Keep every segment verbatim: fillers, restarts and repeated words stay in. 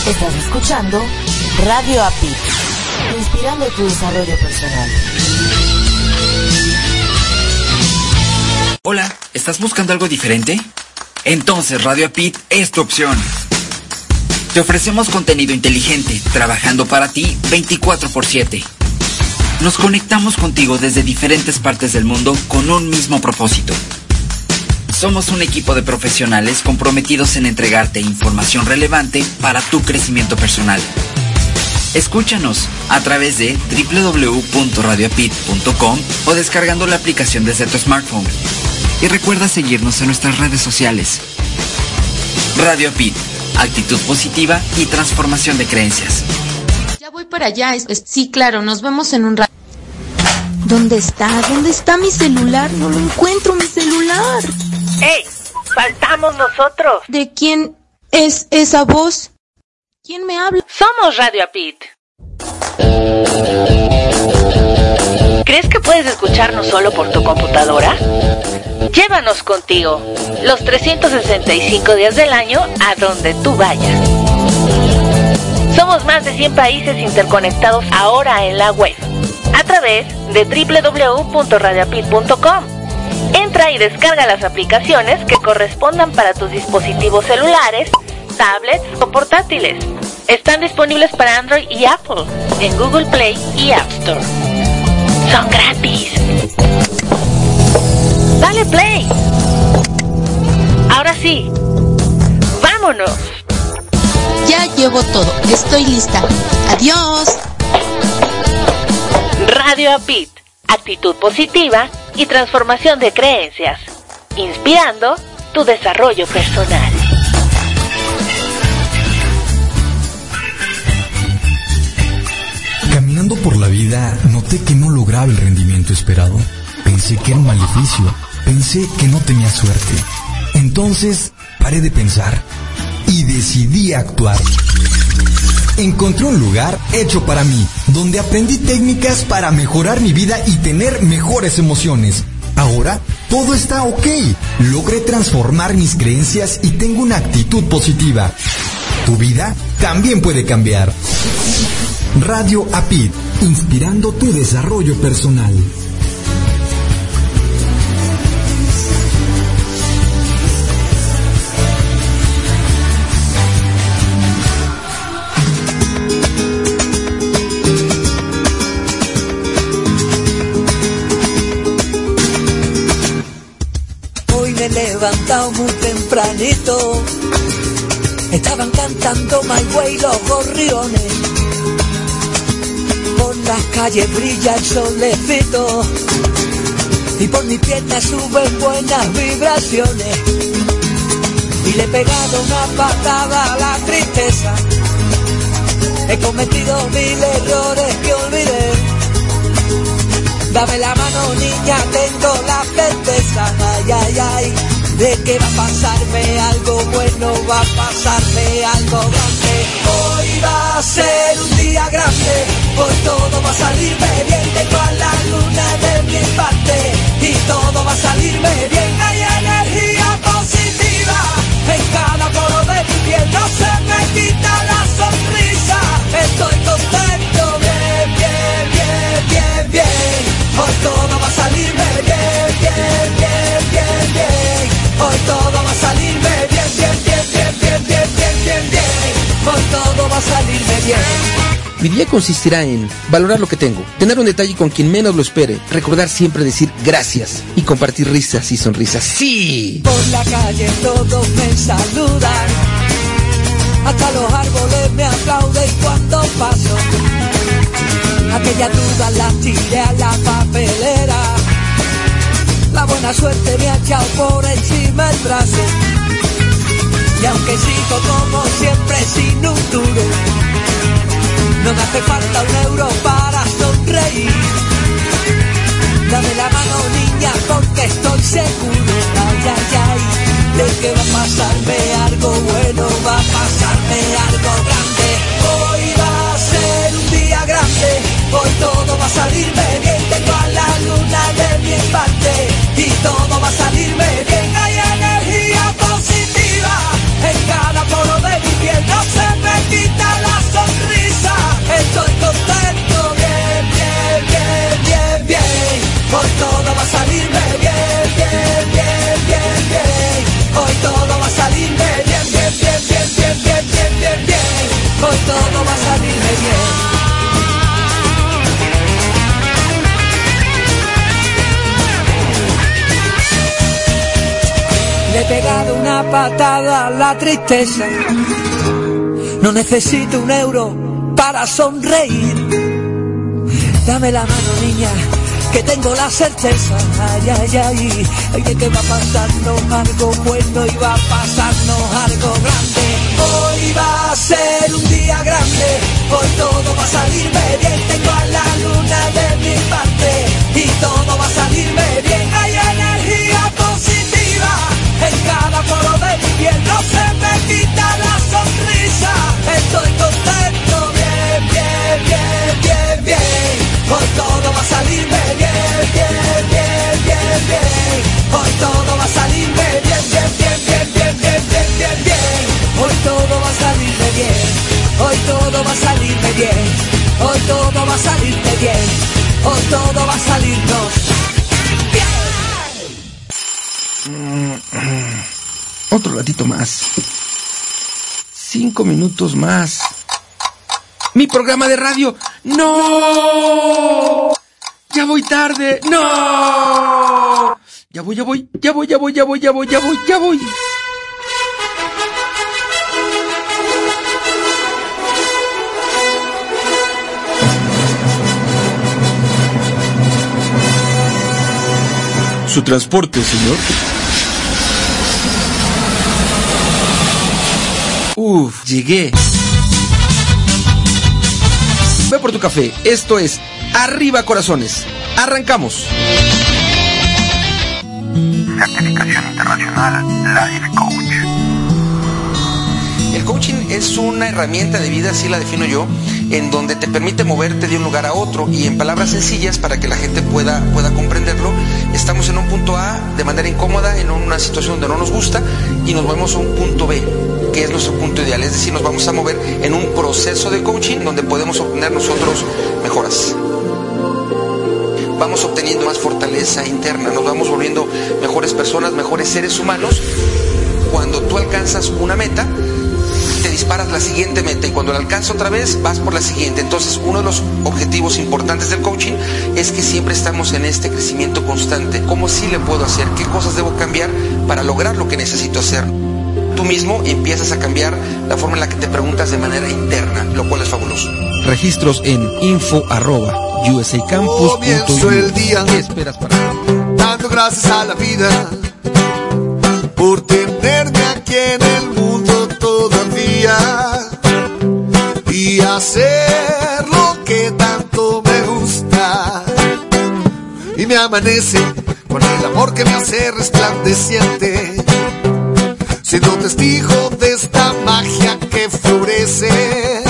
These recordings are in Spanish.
Estás escuchando Radio A P I, inspirando tu desarrollo personal. Hola, ¿estás buscando algo diferente? Entonces Radio A P I es tu opción. Te ofrecemos contenido inteligente, trabajando para ti veinticuatro por siete. Nos conectamos contigo desde diferentes partes del mundo con un mismo propósito. Somos un equipo de profesionales comprometidos en entregarte información relevante para tu crecimiento personal. Escúchanos a través de doble u doble u doble u punto radio apit punto com o descargando la aplicación desde tu smartphone. Y recuerda seguirnos en nuestras redes sociales. Radio A P I, actitud positiva y transformación de creencias. Ya voy para allá. Sí, claro, nos vemos en un rato. ¿Dónde está? ¿Dónde está mi celular? No lo encuentro, mi celular. ¡Ey! ¡Faltamos nosotros! ¿De quién es esa voz? ¿Quién me habla? Somos Radio A P I. ¿Crees que puedes escucharnos solo por tu computadora? Llévanos contigo los trescientos sesenta y cinco días del año a donde tú vayas. Somos más de cien países interconectados ahora en la web a través de doble u doble u doble u punto radio apit punto com. Entra y descarga las aplicaciones que correspondan para tus dispositivos celulares, tablets o portátiles. Están disponibles para Android y Apple en Google Play y App Store. Son gratis. Dale play. Ahora sí, vámonos. Ya llevo todo, estoy lista. Adiós. Radio A P I, actitud positiva y transformación de creencias, inspirando tu desarrollo personal. Caminando por la vida, noté que no lograba el rendimiento esperado. Pensé que era un maleficio, pensé que no tenía suerte. Entonces, paré de pensar y decidí actuar. Encontré un lugar hecho para mí, donde aprendí técnicas para mejorar mi vida y tener mejores emociones. Ahora, todo está ok. Logré transformar mis creencias y tengo una actitud positiva. Tu vida también puede cambiar. Radio A P I, inspirando tu desarrollo personal. Me he levantado muy tempranito, estaban cantando My Way los gorriones, por las calles brilla el solecito y por mis piernas suben buenas vibraciones, y le he pegado una patada a la tristeza, he cometido mil errores que olvidé. Dame la mano, niña, tengo la certeza, ay, ay, ay, de que va a pasarme algo bueno, va a pasarme algo grande. Hoy va a ser un día grande, hoy todo va a salirme bien, tengo a la luna de mi parte, y todo va a salirme bien, hay energía positiva en cada poro de mi piel, no se me quita la sonrisa, estoy contento, bien, bien, bien, bien, bien. Hoy todo va a salirme bien, bien, bien, bien, bien. Hoy todo va a salirme bien, bien, bien, bien, bien, bien, bien, bien, bien. Hoy todo va a salirme bien. Mi día consistirá en valorar lo que tengo, tener un detalle con quien menos lo espere, recordar siempre decir gracias y compartir risas y sonrisas. ¡Sí! Por la calle todos me saludan, hasta los árboles me aplauden cuando paso. Aquella duda la tiré a la papelera, la buena suerte me ha echado por encima el brazo, y aunque sigo como siempre sin un duro, no me hace falta un euro para sonreír. Dame la mano, niña, porque estoy seguro, ay, ay, ay, de que va a pasarme algo bueno, va a pasarme algo grande. Hoy va a ser un día grande, hoy todo va a salirme bien, tengo a la luna de mi parte, y todo va a salirme bien, hay energía positiva en cada poro de mi piel, no se me quita una patada a la tristeza. No necesito un euro para sonreír. Dame la mano, niña, que tengo la certeza, ay, ay, ay, ay, de que va a pasarnos algo bueno y va a pasarnos algo grande. Hoy va a ser un día grande, hoy todo va a salirme bien. Tengo a la luna de mi parte y todo va a salirme bien. Hay energía positiva en cada poro de mi piel, no se me quita la sonrisa. Estoy contento, bien, bien, bien, bien, bien. Hoy todo va a salirme bien, bien, bien, bien, bien. Hoy todo va a salirme bien, bien, bien, bien, bien, bien, bien, bien, bien. Hoy todo va a salirme bien. Hoy todo va a salirme bien. Hoy todo va a salirme bien. Hoy todo va a salirnos bien. Otro ratito más. Cinco minutos más. Mi programa de radio. ¡No! Ya voy tarde. ¡No! Ya voy, ya voy, ya voy, ya voy, ya voy, ya voy, ya voy, ya voy. Su transporte, señor. Uf, llegué. Ve por tu café. Esto es Arriba Corazones. Arrancamos. Certificación internacional Life Coach. El coaching es una herramienta de vida, así la defino yo, en donde te permite moverte de un lugar a otro y en palabras sencillas para que la gente pueda, pueda comprenderlo. Estamos en un punto A de manera incómoda, en una situación donde no nos gusta y nos movemos a un punto B, que es nuestro punto ideal. Es decir, nos vamos a mover en un proceso de coaching donde podemos obtener nosotros mejoras. Vamos obteniendo más fortaleza interna, nos vamos volviendo mejores personas, mejores seres humanos. Cuando tú alcanzas una meta, te disparas la siguiente meta y cuando la alcanzas otra vez vas por la siguiente. Entonces, uno de los objetivos importantes del coaching es que siempre estamos en este crecimiento constante. ¿Cómo sí le puedo hacer? ¿Qué cosas debo cambiar para lograr lo que necesito hacer? Tú mismo empiezas a cambiar la forma en la que te preguntas de manera interna, lo cual es fabuloso. Registros en info arroba usacampus. Comienzo el día. ¿Qué esperas para mí? Dando gracias a la vida por tenerme aquí en el mundo todavía y hacer lo que tanto me gusta. Y me amanece con el amor que me hace resplandeciente, siendo testigo de esta magia que florece.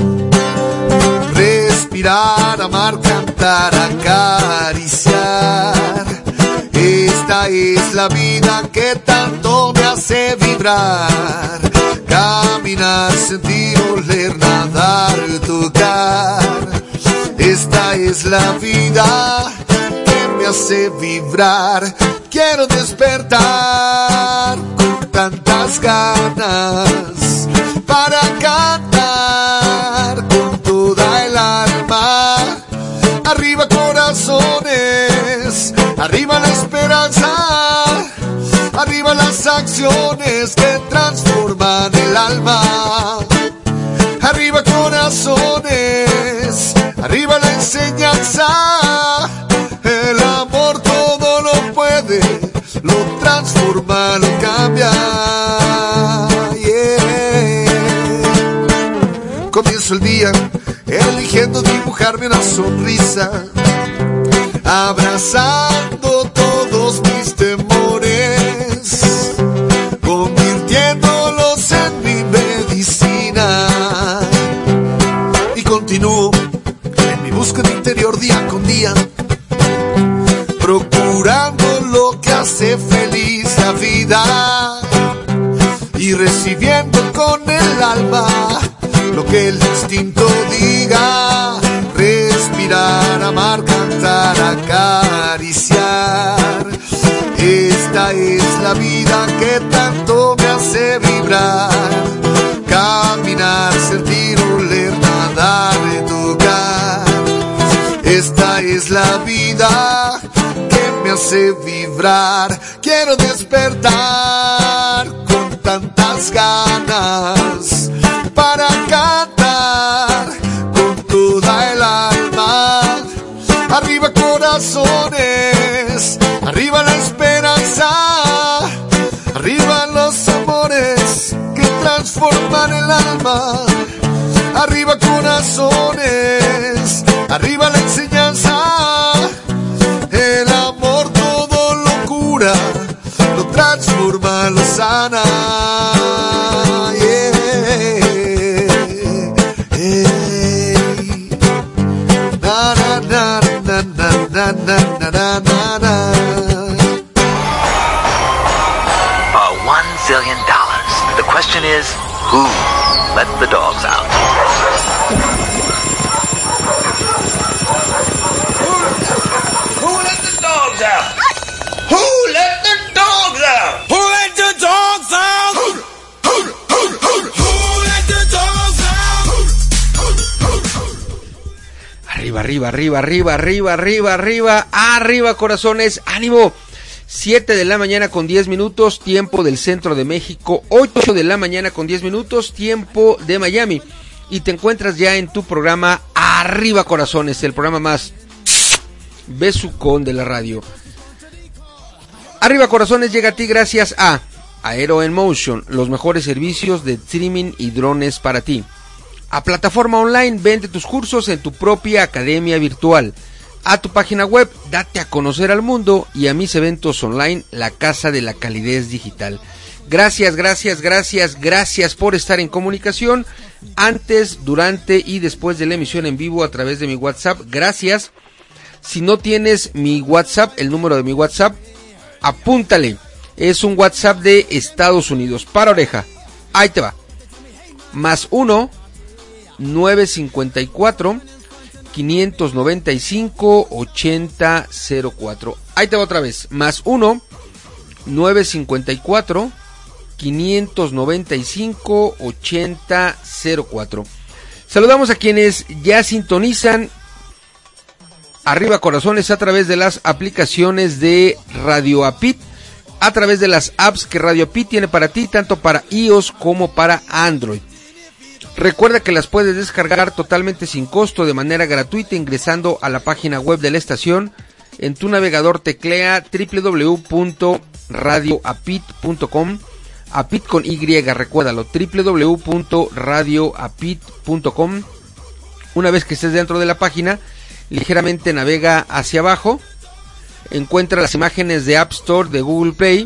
Respirar, amar, cantar, acariciar. Esta es la vida que tanto me hace vibrar. Caminar, sentir, oler, nadar, tocar. Esta es la vida que me hace vibrar. Quiero despertar con tantas ganas para cantar con toda el alma. Arriba corazones, arriba la esperanza, arriba las acciones que transforman el alma. Arriba corazones, arriba la enseñanza. El amor todo lo puede, lo transforma, lo cambia. Yeah. Comienzo el día eligiendo dibujarme una sonrisa, abrazando todos mis temores, convirtiéndolos en mi medicina. Y continúo en mi búsqueda interior día con día, procurando lo que hace feliz la vida y recibiendo con el alma lo que el instinto diga. Respirar, amar, cantar, acariciar. Esta es la vida que tanto me hace vibrar. Caminar, sentir, oler, nadar, tocar. Esta es la vida que me hace vibrar. Quiero despertar con tantas ganas para cantar con toda el alma. Arriba corazones, arriba la esperanza, arriba los amores que transforman el alma. Arriba corazones, arriba la enseñanza, el amor todo lo cura, lo transforma, lo sana. Yeah, yeah. Na, na, na, na, na, na, na, na, na, na. Uh, one zillion dollars. The question is, who let the dogs out? Who let the dogs out? Who let the dogs out? Who let the dogs out? Who, who, who, who, who let the dogs out? Arriba, arriba, arriba, arriba, arriba, arriba, arriba, arriba, corazones, ánimo. siete de la mañana con diez minutos, tiempo del centro de México, ocho de la mañana con diez minutos, tiempo de Miami. Y te encuentras ya en tu programa Arriba Corazones, el programa más besucón de la radio. Arriba Corazones llega a ti gracias a Aero en Motion, los mejores servicios de streaming y drones para ti. A Plataforma Online, vende tus cursos en tu propia academia virtual. A tu página web, date a conocer al mundo, y a Mis Eventos Online, la casa de la calidez digital. Gracias, gracias, gracias, gracias por estar en comunicación antes, durante y después de la emisión en vivo a través de mi WhatsApp. Gracias. Si no tienes mi WhatsApp, el número de mi WhatsApp, apúntale. Es un WhatsApp de Estados Unidos. Para oreja. Ahí te va. Más uno, nueve cincuenta y cuatro, quinientos noventa y cinco, ochenta cero cuatro. Ahí te va otra vez. Más uno, nueve cincuenta y cuatro, quinientos noventa y cinco, ochenta cero cuatro. Saludamos a quienes ya sintonizan Arriba Corazones a través de las aplicaciones de Radio Apit, a través de las apps que Radio Apit tiene para ti, tanto para iOS como para Android. Recuerda que las puedes descargar totalmente sin costo de manera gratuita ingresando a la página web de la estación. En tu navegador teclea doble u doble u doble u punto radio apit punto com, Apit con Y, recuérdalo, doble u doble u doble u punto radio apit punto com. Una vez que estés dentro de la página, ligeramente navega hacia abajo, encuentra las imágenes de App Store, de Google Play,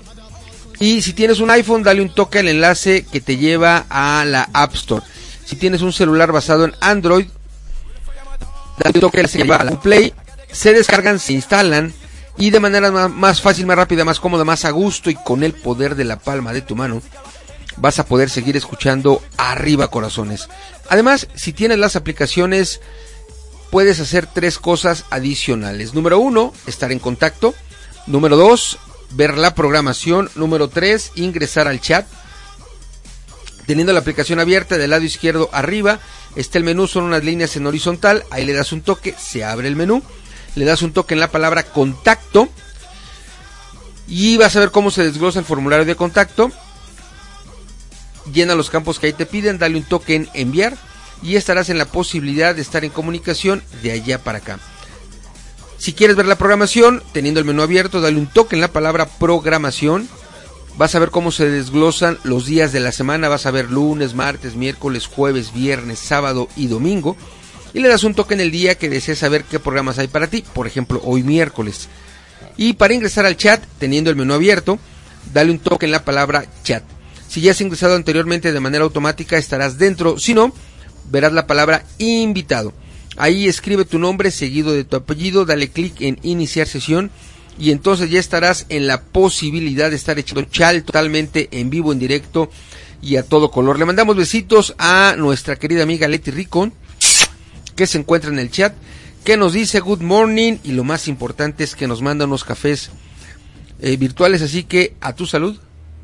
y si tienes un iPhone, dale un toque al enlace que te lleva a la App Store. Si tienes un celular basado en Android, dale un toque al enlace que lleva a la Google Play. Se descargan, se instalan, y de manera más, más fácil, más rápida, más cómoda, más a gusto, y con el poder de la palma de tu mano, vas a poder seguir escuchando Arriba Corazones. Además, si tienes las aplicaciones, puedes hacer tres cosas adicionales. Número uno, estar en contacto. Número dos, ver la programación. Número tres, ingresar al chat. Teniendo la aplicación abierta, del lado izquierdo arriba está el menú, son unas líneas en horizontal. Ahí le das un toque, se abre el menú. Le das un toque en la palabra contacto y vas a ver cómo se desglosa el formulario de contacto. Llena los campos que ahí te piden, dale un toque en enviar y estarás en la posibilidad de estar en comunicación de allá para acá. Si quieres ver la programación, teniendo el menú abierto, dale un toque en la palabra programación. Vas a ver cómo se desglosan los días de la semana. Vas a ver lunes, martes, miércoles, jueves, viernes, sábado y domingo. Y le das un toque en el día que desees saber qué programas hay para ti. Por ejemplo, hoy miércoles. Y para ingresar al chat, teniendo el menú abierto, dale un toque en la palabra chat. Si ya has ingresado anteriormente de manera automática, estarás dentro. Si no, verás la palabra invitado. Ahí escribe tu nombre seguido de tu apellido, dale clic en iniciar sesión y entonces ya estarás en la posibilidad de estar echando chal totalmente en vivo, en directo y a todo color. Le mandamos besitos a nuestra querida amiga Leti Ricón, que se encuentra en el chat, que nos dice good morning, y lo más importante es que nos manda unos cafés eh, virtuales, así que a tu salud.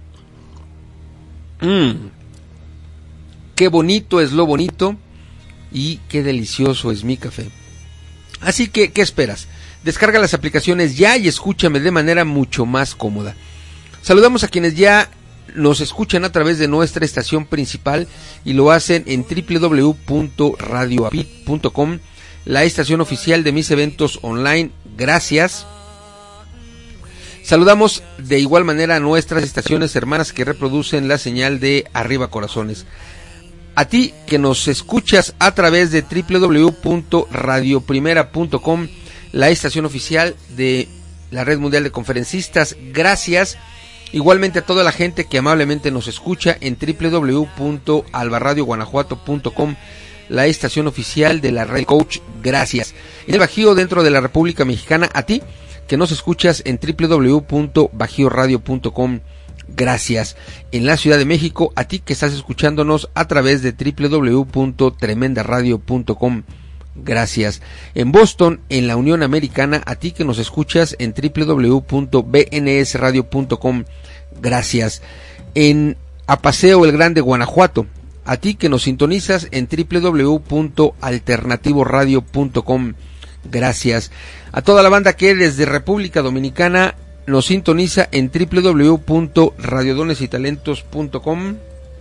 Mm. Qué bonito es lo bonito y qué delicioso es mi café. Así que, ¿qué esperas? Descarga las aplicaciones ya y escúchame de manera mucho más cómoda. Saludamos a quienes ya nos escuchan a través de nuestra estación principal y lo hacen en doble u doble u doble u punto radio apit punto com, la estación oficial de mis eventos online. Gracias. Saludamos de igual manera a nuestras estaciones hermanas que reproducen la señal de Arriba Corazones. A ti que nos escuchas a través de doble u doble u doble u punto radio primera punto com, la estación oficial de la Red Mundial de Conferencistas, gracias. Igualmente a toda la gente que amablemente nos escucha en doble u doble u doble u punto alba radio guanajuato punto com, la estación oficial de la Red Coach, gracias. En el Bajío, dentro de la República Mexicana, a ti que nos escuchas en doble u doble u doble u punto bajío radio punto com, gracias. En la Ciudad de México, a ti que estás escuchándonos a través de doble u doble u doble u punto tremenda radio punto com, gracias. En Boston, en la Unión Americana, a ti que nos escuchas en doble u doble u doble u punto b n s radio punto com, gracias. En Apaseo el Grande, Guanajuato, a ti que nos sintonizas en doble u doble u doble u punto alternativo radio punto com, gracias. A toda la banda que desde República Dominicana nos sintoniza en doble u doble u doble u punto radiodones y talentos punto com,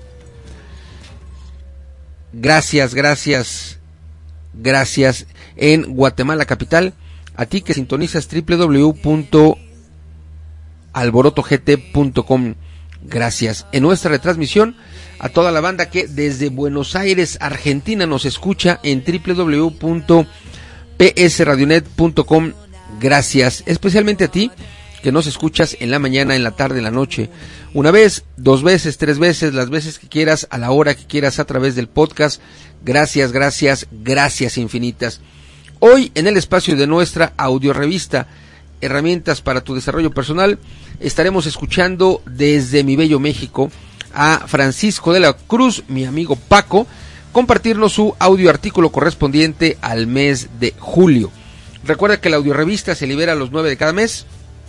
gracias, gracias, gracias. En Guatemala capital, a ti que sintonizas doble u doble u doble u punto alboroto g t punto com, gracias. En nuestra retransmisión, a toda la banda que desde Buenos Aires, Argentina, nos escucha en doble u doble u doble u punto p s radionet punto com, gracias. Especialmente a ti que nos escuchas en la mañana, en la tarde, en la noche, una vez, dos veces, tres veces, las veces que quieras, a la hora que quieras, a través del podcast. Gracias, gracias, gracias infinitas. Hoy, en el espacio de nuestra audiorevista Herramientas para tu Desarrollo Personal, estaremos escuchando desde mi bello México a Francisco de la Cruz, mi amigo Paco, compartirnos su audio artículo correspondiente al mes de julio. Recuerda que la audiorevista se libera a los nueve de cada mes.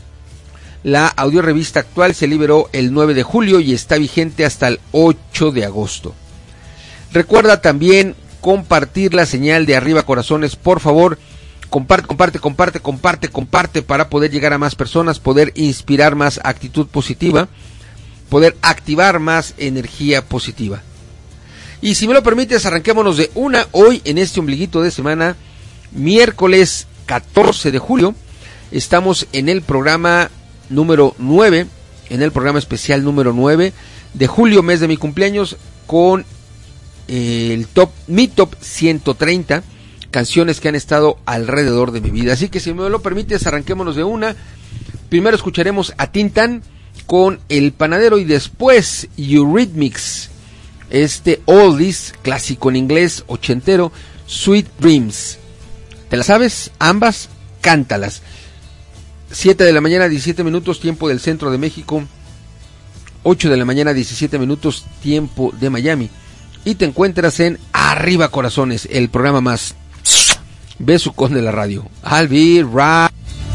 La audiorevista actual se liberó el nueve de julio y está vigente hasta el ocho de agosto. Recuerda también compartir la señal de Arriba Corazones, por favor. Comparte, comparte, comparte, comparte, comparte para poder llegar a más personas, poder inspirar más actitud positiva, poder activar más energía positiva. Y si me lo permites, arranquémonos de una hoy en este ombliguito de semana, miércoles catorce de julio. Estamos en el programa número nueve, en el programa especial número nueve de julio, mes de mi cumpleaños, con el top, mi top ciento treinta canciones que han estado alrededor de mi vida. Así que si me lo permites, arranquémonos de una. Primero escucharemos a Tintán con El Panadero y después Eurythmics, este oldies clásico en inglés ochentero, Sweet Dreams. ¿Te las sabes? Ambas, cántalas. siete de la mañana, diecisiete minutos, tiempo del centro de México. ocho de la mañana, diecisiete minutos, tiempo de Miami. Y te encuentras en Arriba Corazones, el programa más besucón de la radio. I'll be right.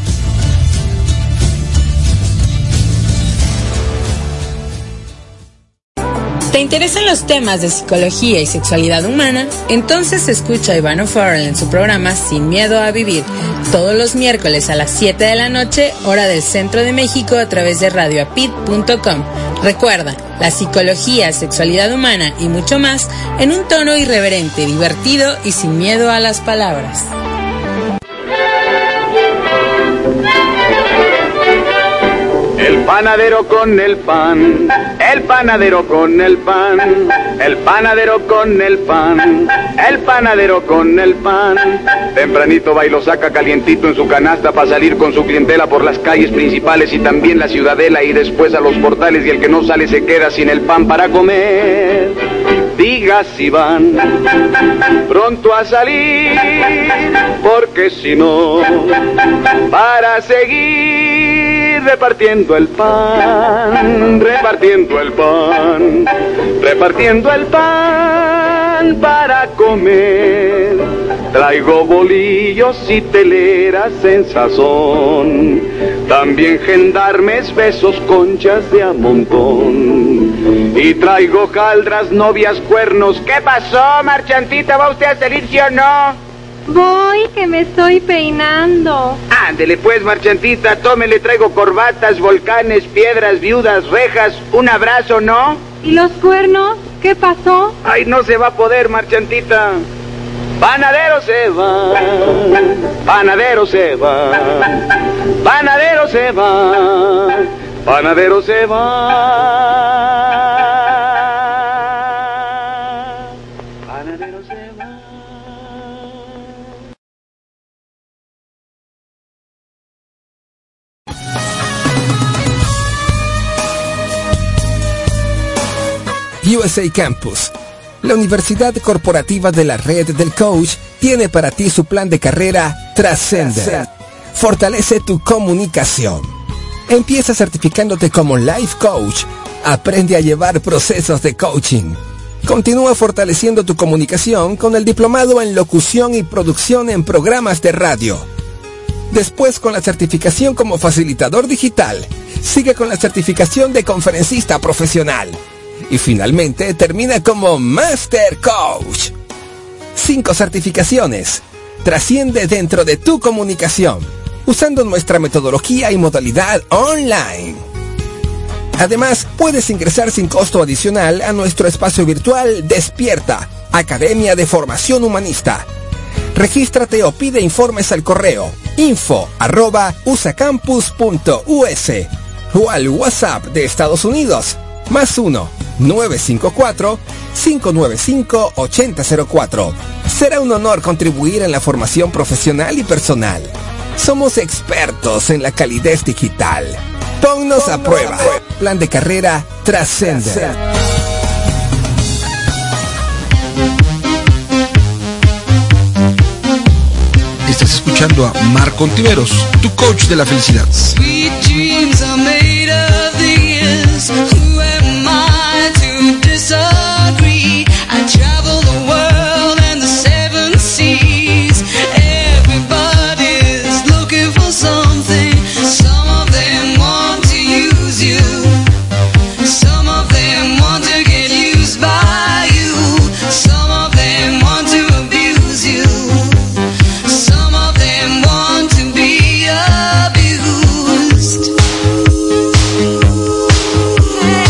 ¿Te interesan los temas de psicología y sexualidad humana? Entonces escucha a Iván O'Farrell en su programa Sin Miedo a Vivir, todos los miércoles a las siete de la noche, hora del centro de México, a través de radio apit punto com. Recuerda, la psicología, sexualidad humana y mucho más en un tono irreverente, divertido y sin miedo a las palabras. El panadero con el pan, el panadero con el pan, el panadero con el pan, el panadero con el pan. Tempranito va y lo saca calientito en su canasta para salir con su clientela por las calles principales y también la ciudadela y después a los portales, y el que no sale se queda sin el pan para comer. Diga si van pronto a salir, porque si no, para seguir repartiendo el pan, repartiendo el pan, repartiendo el pan para comer. Traigo bolillos y teleras en sazón, también gendarmes, besos, conchas de a montón. Y traigo caldras, novias, cuernos. ¿Qué pasó, marchantita? ¿Va usted a salir, sí o no? Voy, que me estoy peinando. Ándele pues, marchantita, tómele, traigo corbatas, volcanes, piedras, viudas, rejas, un abrazo, ¿no? ¿Y los cuernos? ¿Qué pasó? Ay, no se va a poder, marchantita. Panadero se va, panadero se va, panadero se va, panadero se va. U S A Campus, la Universidad Corporativa de la Red del Coach, tiene para ti su plan de carrera Trascender. Fortalece tu comunicación. Empieza certificándote como Life Coach. Aprende a llevar procesos de coaching. Continúa fortaleciendo tu comunicación con el diplomado en locución y producción en programas de radio. Después, con la certificación como facilitador digital, sigue con la certificación de conferencista profesional. Y finalmente termina como Master Coach. Cinco certificaciones. Trasciende dentro de tu comunicación, usando nuestra metodología y modalidad online. Además, puedes ingresar sin costo adicional a nuestro espacio virtual Despierta, Academia de Formación Humanista. Regístrate o pide informes al correo info arroba usacampus punto us o al WhatsApp de Estados Unidos más uno nueve cinco cuatro cinco nueve cinco ocho cero cero cuatro. Será un honor contribuir en la formación profesional y personal. Somos expertos en la calidez digital. Ponnos a prueba. Plan de carrera Trascender. Estás escuchando a Marco Ontiveros, tu coach de la felicidad. Sweet dreams are made of these. Who am I to disagree? I travel the world and the seven seas. Everybody's looking for something. Some of them want to use you. Some of them want to get used by you. Some of them want to abuse you. Some of them want to be abused. Hey.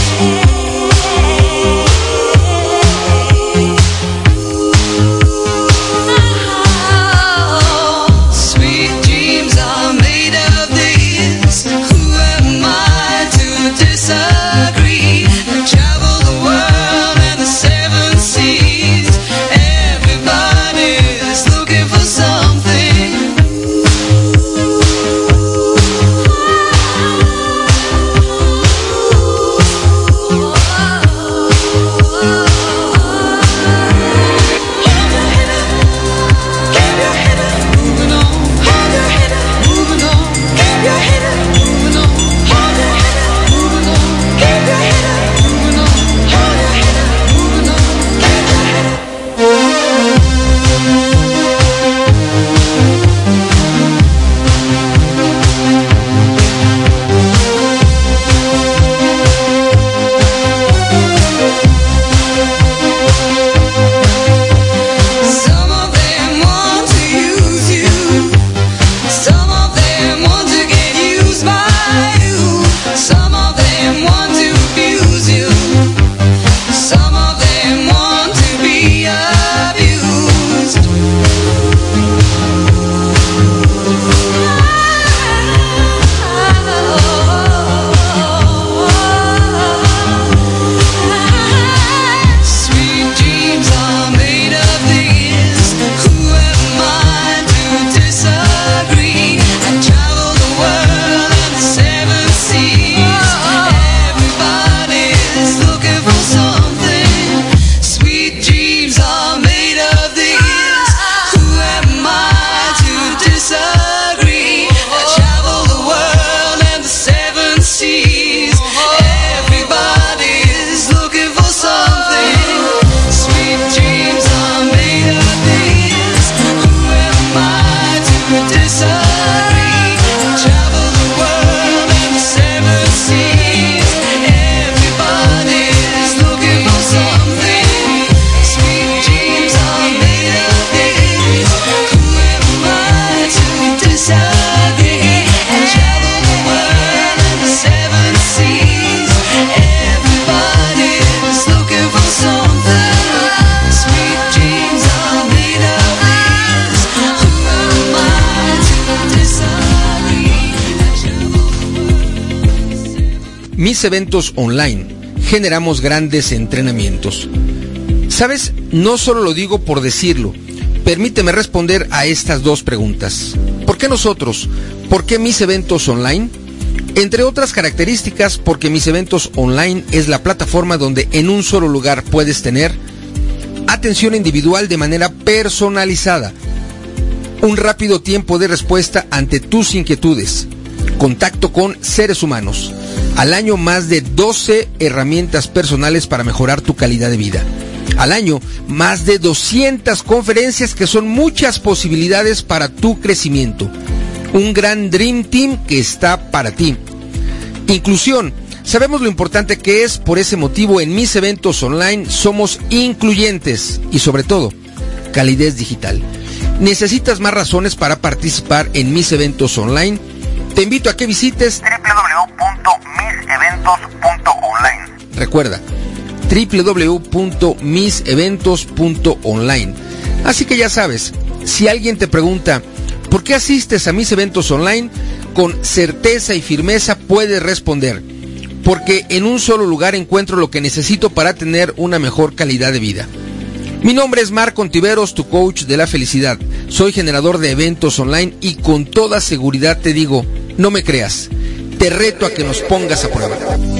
Mis Eventos Online. Generamos grandes entrenamientos. ¿Sabes? No solo lo digo por decirlo. Permíteme responder a estas dos preguntas. ¿Por qué nosotros? ¿Por qué Mis Eventos Online? Entre otras características, porque Mis Eventos Online es la plataforma donde en un solo lugar puedes tener atención individual de manera personalizada, un rápido tiempo de respuesta ante tus inquietudes, contacto con seres humanos, al año más de doce herramientas personales para mejorar tu calidad de vida, al año más de doscientas conferencias que son muchas posibilidades para tu crecimiento, un gran Dream Team que está para ti. Inclusión. Sabemos lo importante que es, por ese motivo en Mis Eventos Online somos incluyentes y sobre todo, calidez digital. ¿Necesitas más razones para participar en Mis Eventos Online? Te invito a que visites doble u doble u doble u punto mis eventos punto online. Recuerda, doble u doble u doble u punto mis eventos punto online. Así que ya sabes, si alguien te pregunta, ¿por qué asistes a Mis Eventos Online? Con certeza y firmeza puedes responder, porque en un solo lugar encuentro lo que necesito para tener una mejor calidad de vida. Mi nombre es Marco Ontiveros, tu coach de la felicidad. Soy generador de eventos online y con toda seguridad te digo, no me creas, te reto a que nos pongas a prueba.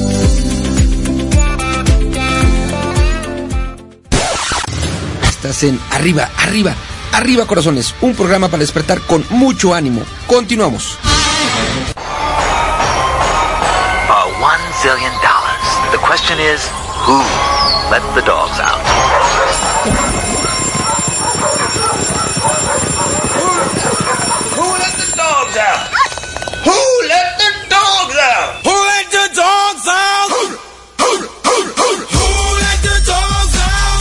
Estás en Arriba, Arriba, Arriba Corazones, un programa para despertar con mucho ánimo. Continuamos. A one zillion dollars. The question is, who let the dogs out? Who let the dogs out? Who let the dogs out? Who let the dogs out? Who let the dogs out?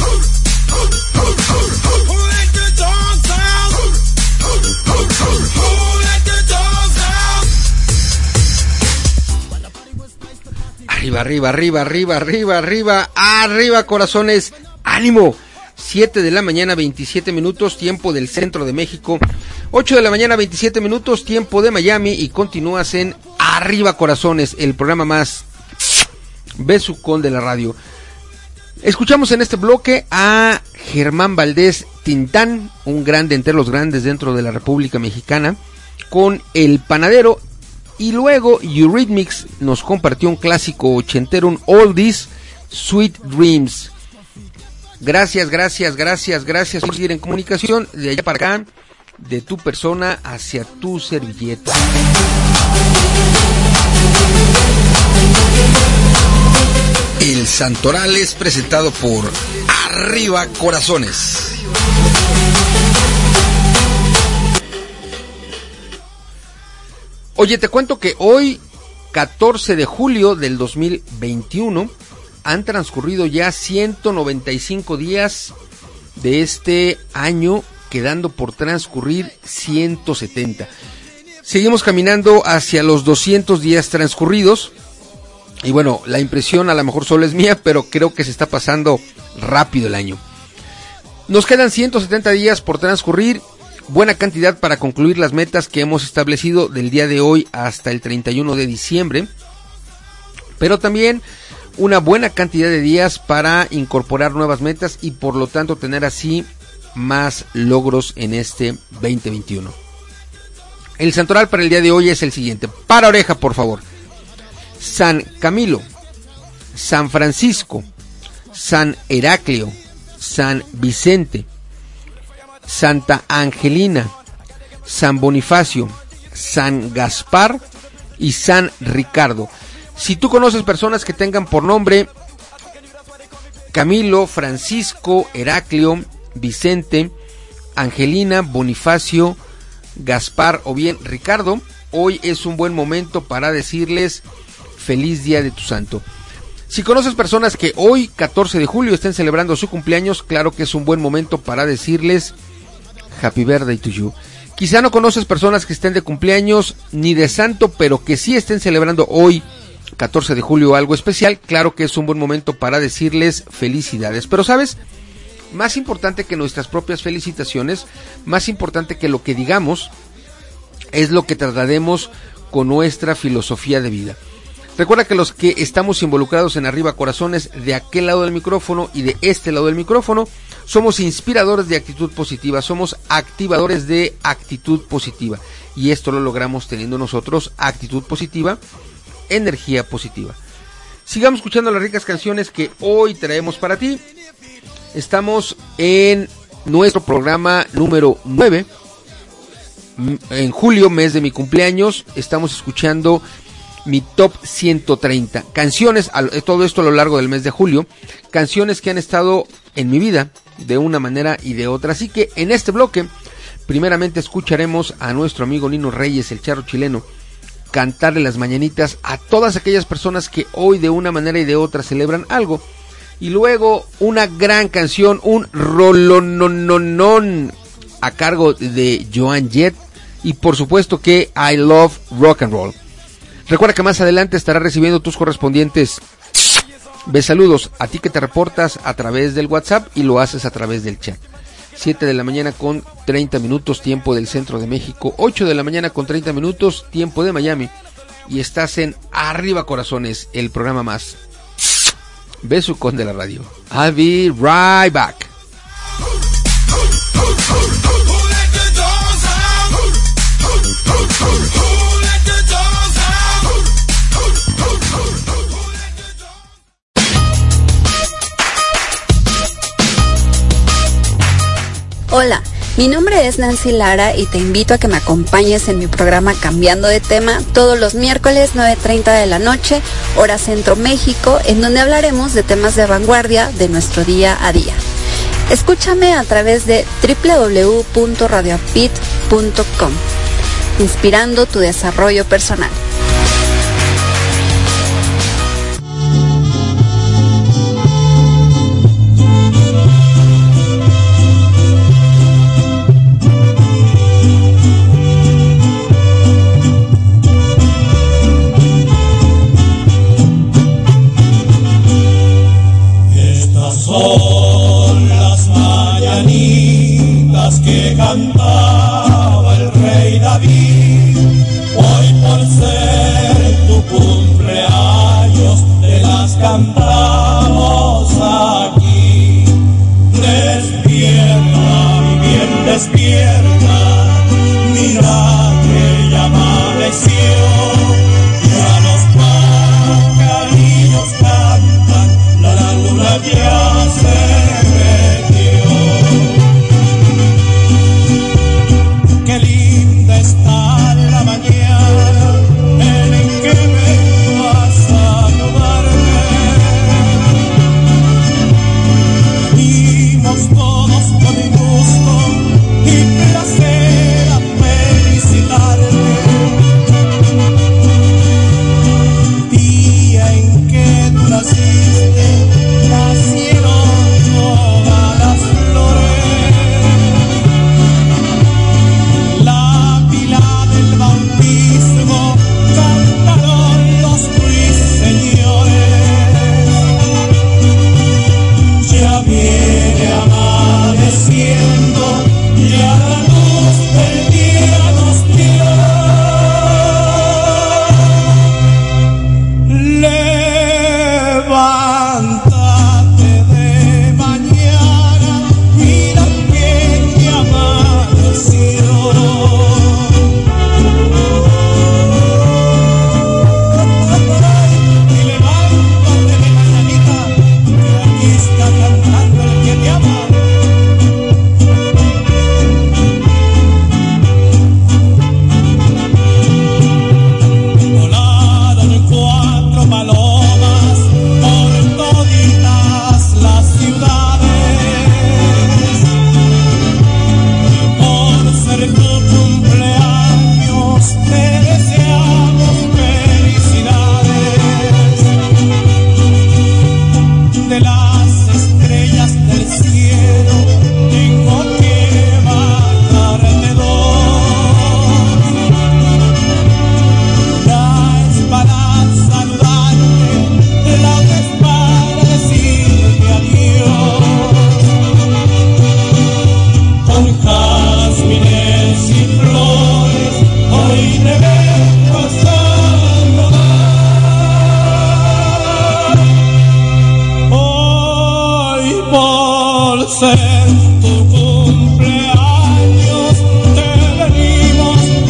Who let the dogs out? Who let the dogs out? Arriba, arriba, arriba, arriba, arriba, arriba, arriba, corazones, ánimo. siete de la mañana, veintisiete minutos, tiempo del centro de México. ocho de la mañana, veintisiete minutos, tiempo de Miami. Y continúas en Arriba Corazones, el programa más besucón de la radio. Escuchamos en este bloque a Germán Valdés Tintán, un grande entre los grandes dentro de la República Mexicana, con El Panadero. Y luego Eurythmics nos compartió un clásico ochentero, un oldies, Sweet Dreams. Gracias, gracias, gracias, gracias por seguir en comunicación de allá para acá, de tu persona hacia tu servilleta. El Santoral es presentado por Arriba Corazones. Oye, te cuento que hoy, catorce de julio del dos mil veintiuno, han transcurrido ya ciento noventa y cinco días de este año, quedando por transcurrir ciento setenta. Seguimos caminando hacia los doscientos días transcurridos. Y bueno, la impresión a lo mejor solo es mía, pero creo que se está pasando rápido el año. Nos quedan ciento setenta días por transcurrir. Buena cantidad para concluir las metas que hemos establecido del día de hoy hasta el treinta y uno de diciembre. Pero también una buena cantidad de días para incorporar nuevas metas y por lo tanto tener así más logros en este veinte veintiuno. El santoral para el día de hoy es el siguiente. Para oreja, por favor. San Camilo, San Francisco, San Heraclio, San Vicente, Santa Angelina, San Bonifacio, San Gaspar y San Ricardo. Si tú conoces personas que tengan por nombre Camilo, Francisco, Heraclio, Vicente, Angelina, Bonifacio, Gaspar o bien Ricardo, hoy es un buen momento para decirles feliz día de tu santo. Si conoces personas que hoy, catorce de julio, estén celebrando su cumpleaños, claro que es un buen momento para decirles Happy Birthday to you. Quizá no conoces personas que estén de cumpleaños ni de santo, pero que sí estén celebrando hoy, catorce de julio, algo especial. Claro que es un buen momento para decirles felicidades. Pero ¿sabes? Más importante que nuestras propias felicitaciones, más importante que lo que digamos, es lo que traslademos con nuestra filosofía de vida. Recuerda que los que estamos involucrados en Arriba Corazones, de aquel lado del micrófono y de este lado del micrófono, somos inspiradores de actitud positiva, somos activadores de actitud positiva. Y esto lo logramos teniendo nosotros actitud positiva, energía positiva. Sigamos escuchando las ricas canciones que hoy traemos para ti. Estamos en nuestro programa número nueve. En julio, mes de mi cumpleaños, estamos escuchando mi top ciento treinta canciones, todo esto a lo largo del mes de julio, canciones que han estado en mi vida de una manera y de otra. Así que en este bloque, primeramente escucharemos a nuestro amigo Nino Reyes, el charro chileno, cantarle las mañanitas a todas aquellas personas que hoy de una manera y de otra celebran algo. Y luego una gran canción, un rolonononón a cargo de Joan Jett, y por supuesto que I Love Rock and Roll. Recuerda que más adelante estará recibiendo tus correspondientes besaludos a ti que te reportas a través del WhatsApp y lo haces a través del chat. siete de la mañana con treinta minutos, tiempo del centro de México. ocho de la mañana con treinta minutos, tiempo de Miami. Y estás en Arriba Corazones, el programa más besucón de la radio. I'll be right back. Hola, mi nombre es Nancy Lara y te invito a que me acompañes en mi programa Cambiando de Tema todos los miércoles nueve treinta de la noche, hora Centro México, en donde hablaremos de temas de vanguardia de nuestro día a día. Escúchame a través de doble u doble u doble u punto radio apit punto com, inspirando tu desarrollo personal. Son las mañanitas que cantaba el rey David. Hoy por ser tu cumpleaños te las cantamos aquí. Despierta, mi bien, despierta. Mira que ya amaneció. Ya los pajarillos cantan, la luna ya se metió. Qué linda está la mañana en que vengo a saludarme. Venimos todos con gusto y ser tu cumpleaños, te venimos a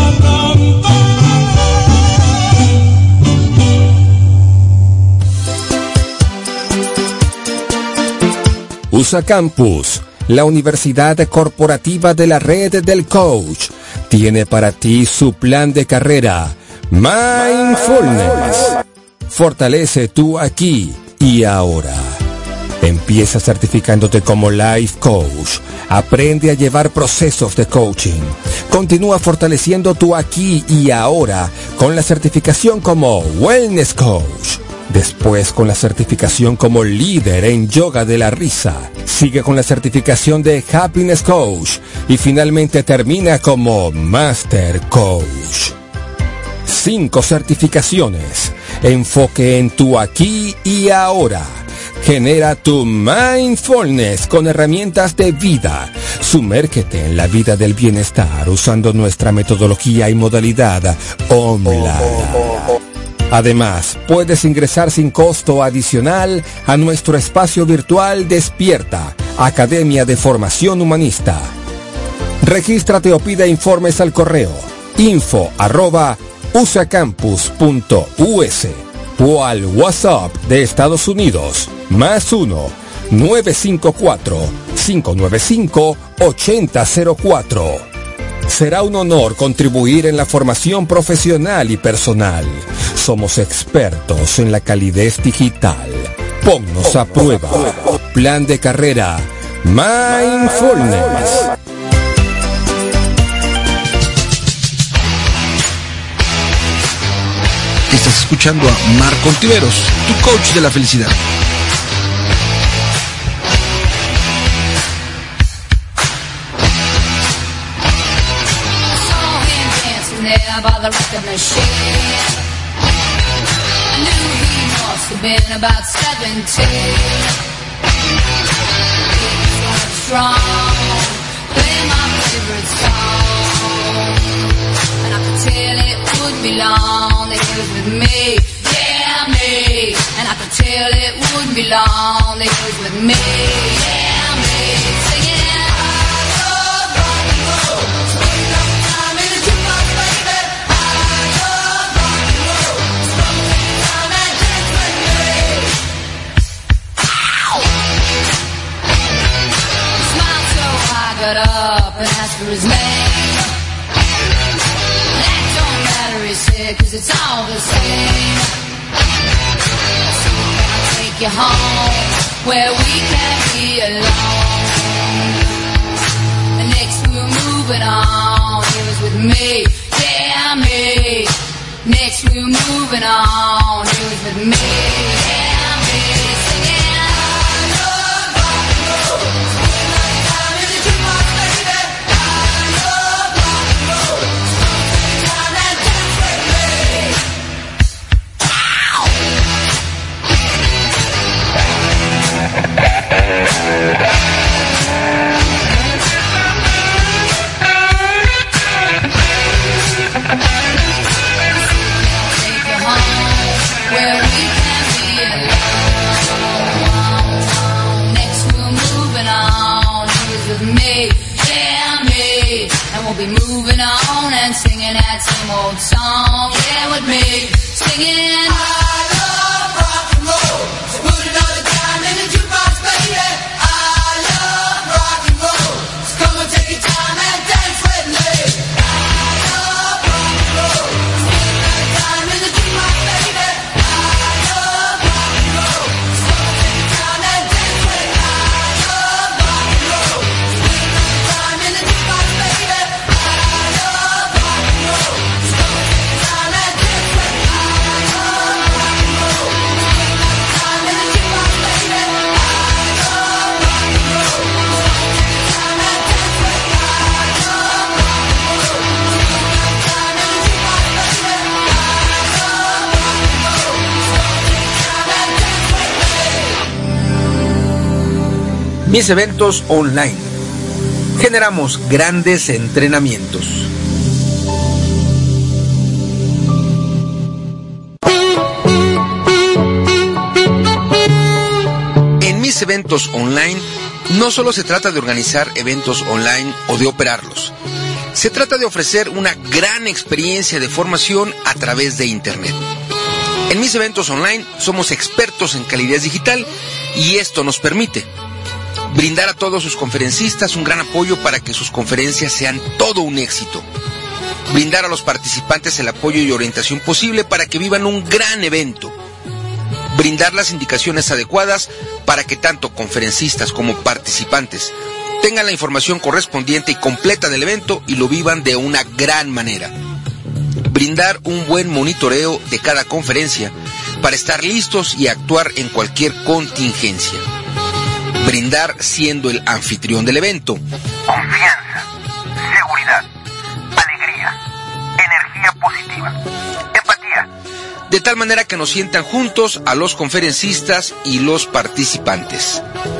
cantar. U S A Campus, la universidad corporativa de la red del coach, tiene para ti su plan de carrera Mindfulness. Fortalece tu aquí y ahora. Empieza certificándote como Life Coach. Aprende a llevar procesos de coaching. Continúa fortaleciendo tu aquí y ahora con la certificación como Wellness Coach. Después con la certificación como líder en yoga de la risa. Sigue con la certificación de Happiness Coach. Y finalmente termina como Master Coach. Cinco certificaciones. Enfoque en tu aquí y ahora. Genera tu Mindfulness con herramientas de vida. Sumérgete en la vida del bienestar usando nuestra metodología y modalidad online. Además, puedes ingresar sin costo adicional a nuestro espacio virtual Despierta, Academia de Formación Humanista. Regístrate o pide informes al correo info arroba usacampus punto us o al WhatsApp de Estados Unidos más uno nueve cinco cuatro cinco nueve cinco ocho cero cero cuatro. Será un honor contribuir en la formación profesional y personal. Somos expertos en la calidez digital. Ponnos a prueba. Plan de carrera Mindfulness. Estás escuchando a Marco Ontiveros, tu coach de la felicidad. By the record machine, I knew he must have been about seventeen. He was going strong, playing my favorite song, and I could tell it wouldn't be long that he was with me, yeah me. And I could tell it wouldn't be long that he was with me, yeah me. Singing. Got up and asked for his name. That don't matter, he said, cause it's all the same. So can I take you home where we can be alone? And next we were moving on, he was with me, yeah me. Next we were moving on, he was with me, yeah me. Singing. Be moving on and singing that same old song, yeah, with me, singing. I love rock and roll, so put another dime in the jukebox, baby. I love rock and roll, so come and take your time and dance with me. I love rock and roll, so put another dime in the jukebox, baby. I love rock and roll, so come and take your time and dance with me. I love rock and roll, so put another dime in the jukebox, baby. Mis eventos online. Generamos grandes entrenamientos. Mis Eventos Online no solo se trata de organizar eventos online o de operarlos. Se trata de ofrecer una gran experiencia de formación a través de Internet. En Mis Eventos Online somos expertos en calidad digital y esto nos permite brindar a todos sus conferencistas un gran apoyo para que sus conferencias sean todo un éxito. Brindar a los participantes el apoyo y orientación posible para que vivan un gran evento. Brindar las indicaciones adecuadas para que tanto conferencistas como participantes tengan la información correspondiente y completa del evento y lo vivan de una gran manera. Brindar un buen monitoreo de cada conferencia para estar listos y actuar en cualquier contingencia. Brindar siendo el anfitrión del evento. Confianza, seguridad, alegría, energía positiva, empatía. De tal manera que nos sientan juntos a los conferencistas y los participantes.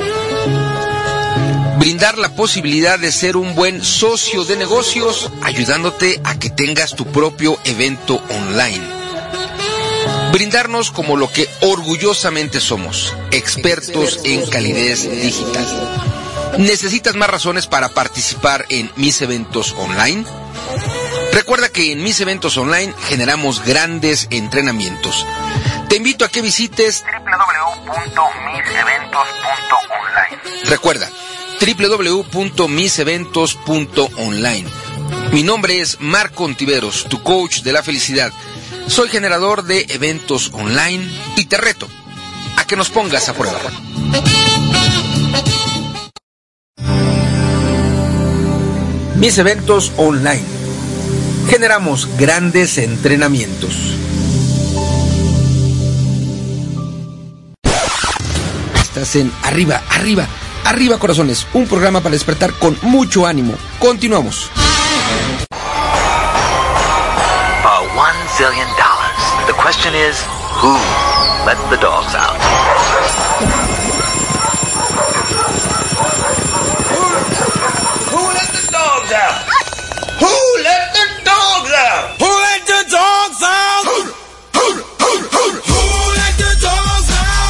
Brindar la posibilidad de ser un buen socio de negocios, ayudándote a que tengas tu propio evento online. Brindarnos como lo que orgullosamente somos, expertos en calidez digital. ¿Necesitas más razones para participar en Mis Eventos Online? Recuerda que en Mis Eventos Online generamos grandes entrenamientos. Te invito a que visites doble u doble u doble u punto mis eventos punto online. Recuerda, doble u doble u doble u punto mis eventos punto online. Mi nombre es Marco Ontiveros, tu coach de la felicidad. Soy generador de eventos online y te reto a que nos pongas a prueba. Mis Eventos Online. Generamos grandes entrenamientos. Estás en Arriba, Arriba, Arriba Corazones, un programa para despertar con mucho ánimo. Continuamos. A one zillion dollars. The question is, who let the dogs out? Who let the dogs out? Who let the dogs out? Who let the dogs out? Who let the dogs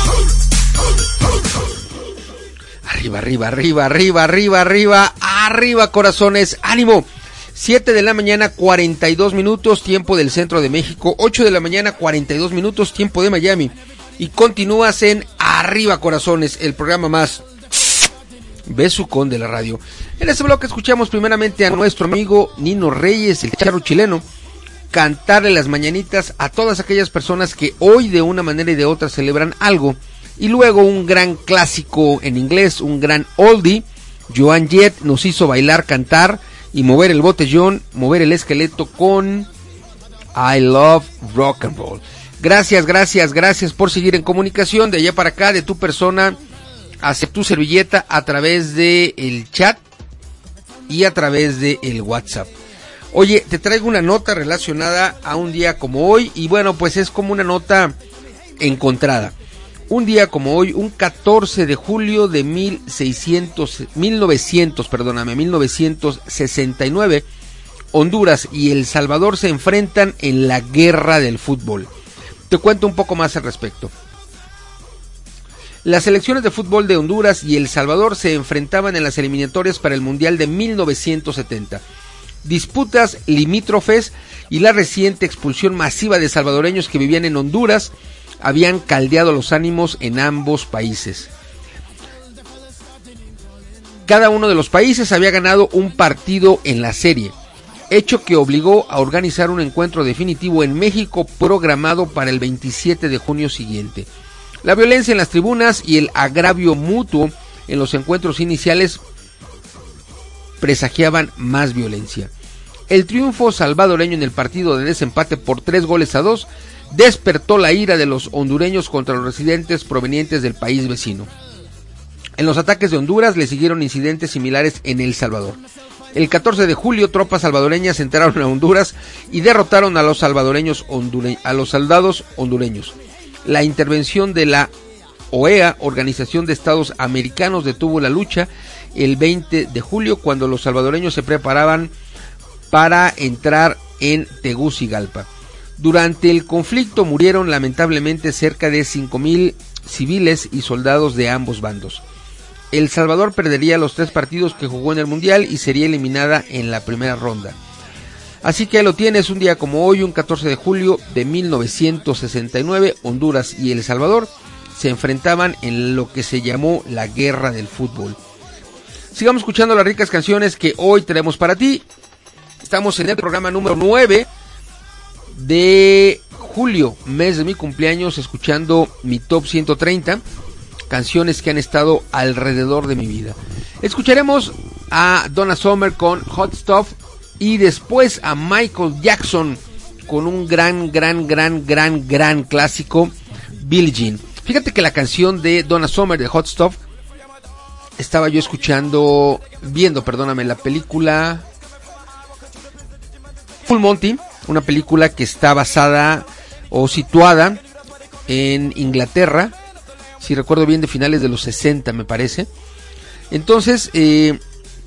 out? Arriba, arriba, arriba, arriba, arriba, arriba, arriba, corazones, ánimo. siete de la mañana, cuarenta y dos minutos, tiempo del centro de México. ocho de la mañana, cuarenta y dos minutos, tiempo de Miami. Y continúas en Arriba Corazones, el programa más besucón de la radio. En este bloque escuchamos primeramente a nuestro amigo Nino Reyes, el charro chileno, cantarle las mañanitas a todas aquellas personas que hoy de una manera y de otra celebran algo. Y luego un gran clásico en inglés, un gran oldie. Joan Jett nos hizo bailar, cantar y mover el botellón, mover el esqueleto con I Love Rock and Roll. Gracias, gracias, gracias por seguir en comunicación de allá para acá, de tu persona hacia tu servilleta a través de el chat y a través de el WhatsApp. Oye, te traigo una nota relacionada a un día como hoy y bueno, pues es como una nota encontrada. Un día como hoy, un catorce de julio de mil seiscientos, mil novecientos, perdóname, mil novecientos sesenta y nueve, Honduras y El Salvador se enfrentan en la guerra del fútbol. Te cuento un poco más al respecto. Las selecciones de fútbol de Honduras y El Salvador se enfrentaban en las eliminatorias para el Mundial de mil novecientos setenta. Disputas limítrofes y la reciente expulsión masiva de salvadoreños que vivían en Honduras habían caldeado los ánimos en ambos países. Cada uno de los países había ganado un partido en la serie, hecho que obligó a organizar un encuentro definitivo en México programado para el veintisiete de junio siguiente. La violencia en las tribunas y el agravio mutuo en los encuentros iniciales presagiaban más violencia. El triunfo salvadoreño en el partido de desempate por tres goles a dos despertó la ira de los hondureños contra los residentes provenientes del país vecino. En los ataques de Honduras le siguieron incidentes similares en El Salvador. El catorce de julio, tropas salvadoreñas entraron a Honduras y derrotaron a los salvadoreños hondure- a los soldados hondureños. La intervención de la O E A, Organización de Estados Americanos, detuvo la lucha el veinte de julio cuando los salvadoreños se preparaban para entrar en Tegucigalpa. Durante el conflicto murieron lamentablemente cerca de cinco mil civiles y soldados de ambos bandos. El Salvador perdería los tres partidos que jugó en el Mundial y sería eliminada en la primera ronda. Así que ahí lo tienes, un día como hoy, un catorce de julio de mil novecientos sesenta y nueve, Honduras y El Salvador se enfrentaban en lo que se llamó la Guerra del Fútbol. Sigamos escuchando las ricas canciones que hoy traemos para ti. Estamos en el programa número nueve de julio, mes de mi cumpleaños, escuchando mi top ciento treinta, canciones que han estado alrededor de mi vida. Escucharemos a Donna Summer con Hot Stuff y después a Michael Jackson con un gran, gran, gran, gran, gran clásico, Billie Jean. Fíjate que la canción de Donna Summer de Hot Stuff, estaba yo escuchando, viendo, perdóname, la película Full Monty, una película que está basada o situada en Inglaterra, si recuerdo bien, de finales de los sesenta, me parece. Entonces, eh,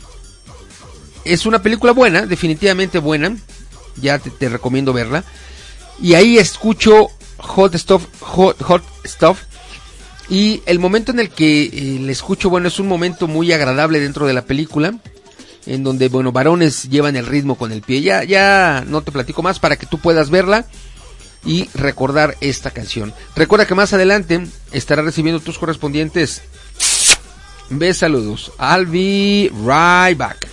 es una película buena, definitivamente buena, ya te, te recomiendo verla. Y ahí escucho Hot Stuff, Hot, Hot Stuff, y el momento en el que eh, le escucho, bueno, es un momento muy agradable dentro de la película, en donde, bueno, varones llevan el ritmo con el pie. Ya, ya no te platico más para que tú puedas verla y recordar esta canción. Recuerda que más adelante estará recibiendo tus correspondientes besos, saludos. I'll be right back.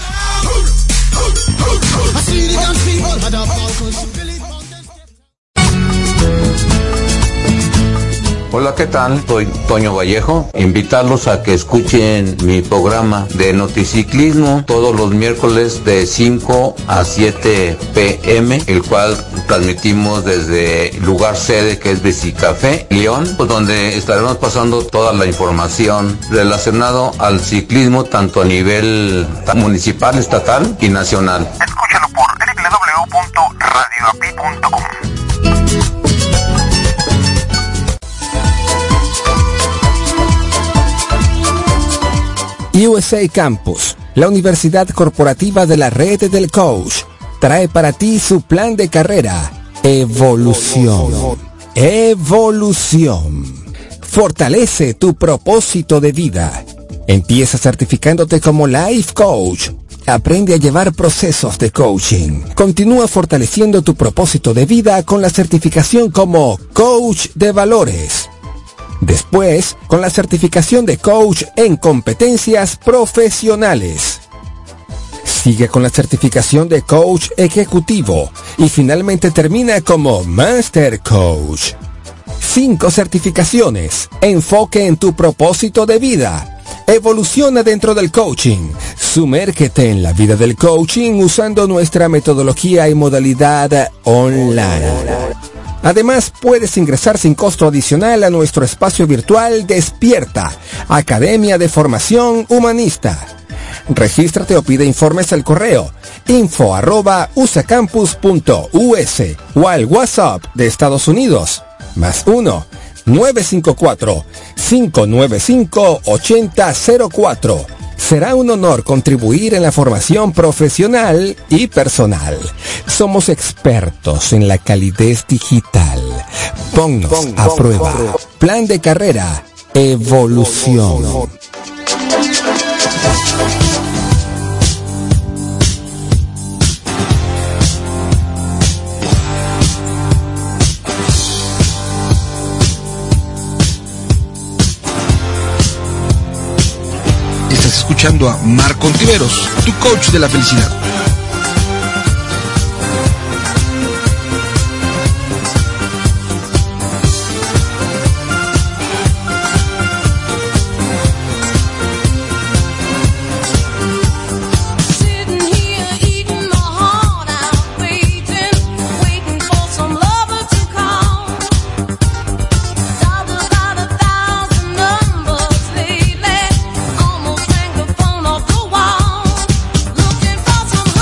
Hola, ¿qué tal? Soy Toño Vallejo. Invitarlos a que escuchen mi programa de noticiclismo todos los miércoles de cinco a siete pm, el cual transmitimos desde lugar sede que es Bicicafé León, pues donde estaremos pasando toda la información relacionada al ciclismo tanto a nivel municipal, estatal y nacional. Escúchalo por doble u doble u doble u punto radio a p i punto com. U S A Campus, la Universidad Corporativa de la Red del Coach, trae para ti su plan de carrera, Evolución. Evolución. Fortalece tu propósito de vida. Empieza certificándote como Life Coach. Aprende a llevar procesos de coaching. Continúa fortaleciendo tu propósito de vida con la certificación como Coach de Valores. Después, con la certificación de coach en competencias profesionales. Sigue con la certificación de coach ejecutivo y finalmente termina como Master Coach. Cinco certificaciones. Enfoque en tu propósito de vida. Evoluciona dentro del coaching. Sumérgete en la vida del coaching usando nuestra metodología y modalidad online. Además, puedes ingresar sin costo adicional a nuestro espacio virtual Despierta, Academia de Formación Humanista. Regístrate o pide informes al correo info arroba usacampus punto u s o al WhatsApp de Estados Unidos, más uno, nueve cinco cuatro, cinco nueve cinco, ocho cero cero cuatro. Será un honor contribuir en la formación profesional y personal. Somos expertos en la calidez digital. Ponnos Pon, a pon, prueba. Pon. Plan de carrera, Evolución. No, no, no. Estás escuchando a Marco Ontiveros, tu coach de la felicidad. Some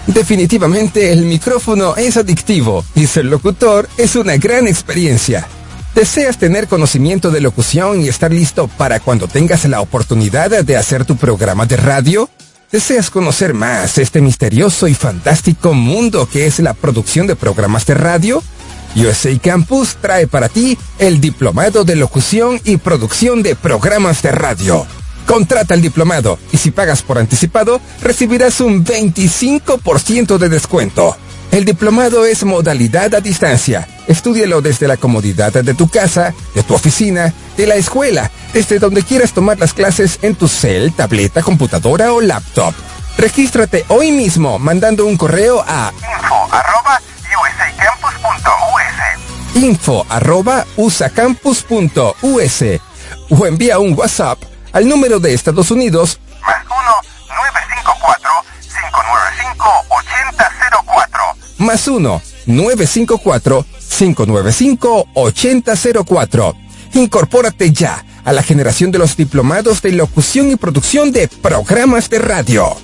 Definitivamente el micrófono es adictivo y ser locutor es una gran experiencia. ¿Deseas tener conocimiento de locución y estar listo para cuando tengas la oportunidad de hacer tu programa de radio? ¿Deseas conocer más este misterioso y fantástico mundo que es la producción de programas de radio? U S A Campus trae para ti el Diplomado de Locución y Producción de Programas de Radio. Contrata el diplomado y si pagas por anticipado, recibirás un veinticinco por ciento de descuento. El diplomado es modalidad a distancia. Estúdialo desde la comodidad de tu casa, de tu oficina, de la escuela, desde donde quieras tomar las clases en tu cel, tableta, computadora o laptop. Regístrate hoy mismo mandando un correo a info arroba usacampus punto us info arroba usacampus punto us o envía un WhatsApp al número de Estados Unidos más uno nueve cinco cuatro cinco nueve cinco ocho cero cero cuatro más uno nueve cinco cuatro cinco nueve cinco ocho cero cero cuatro. Incorpórate ya a la generación de los diplomados de locución y producción de programas de radio.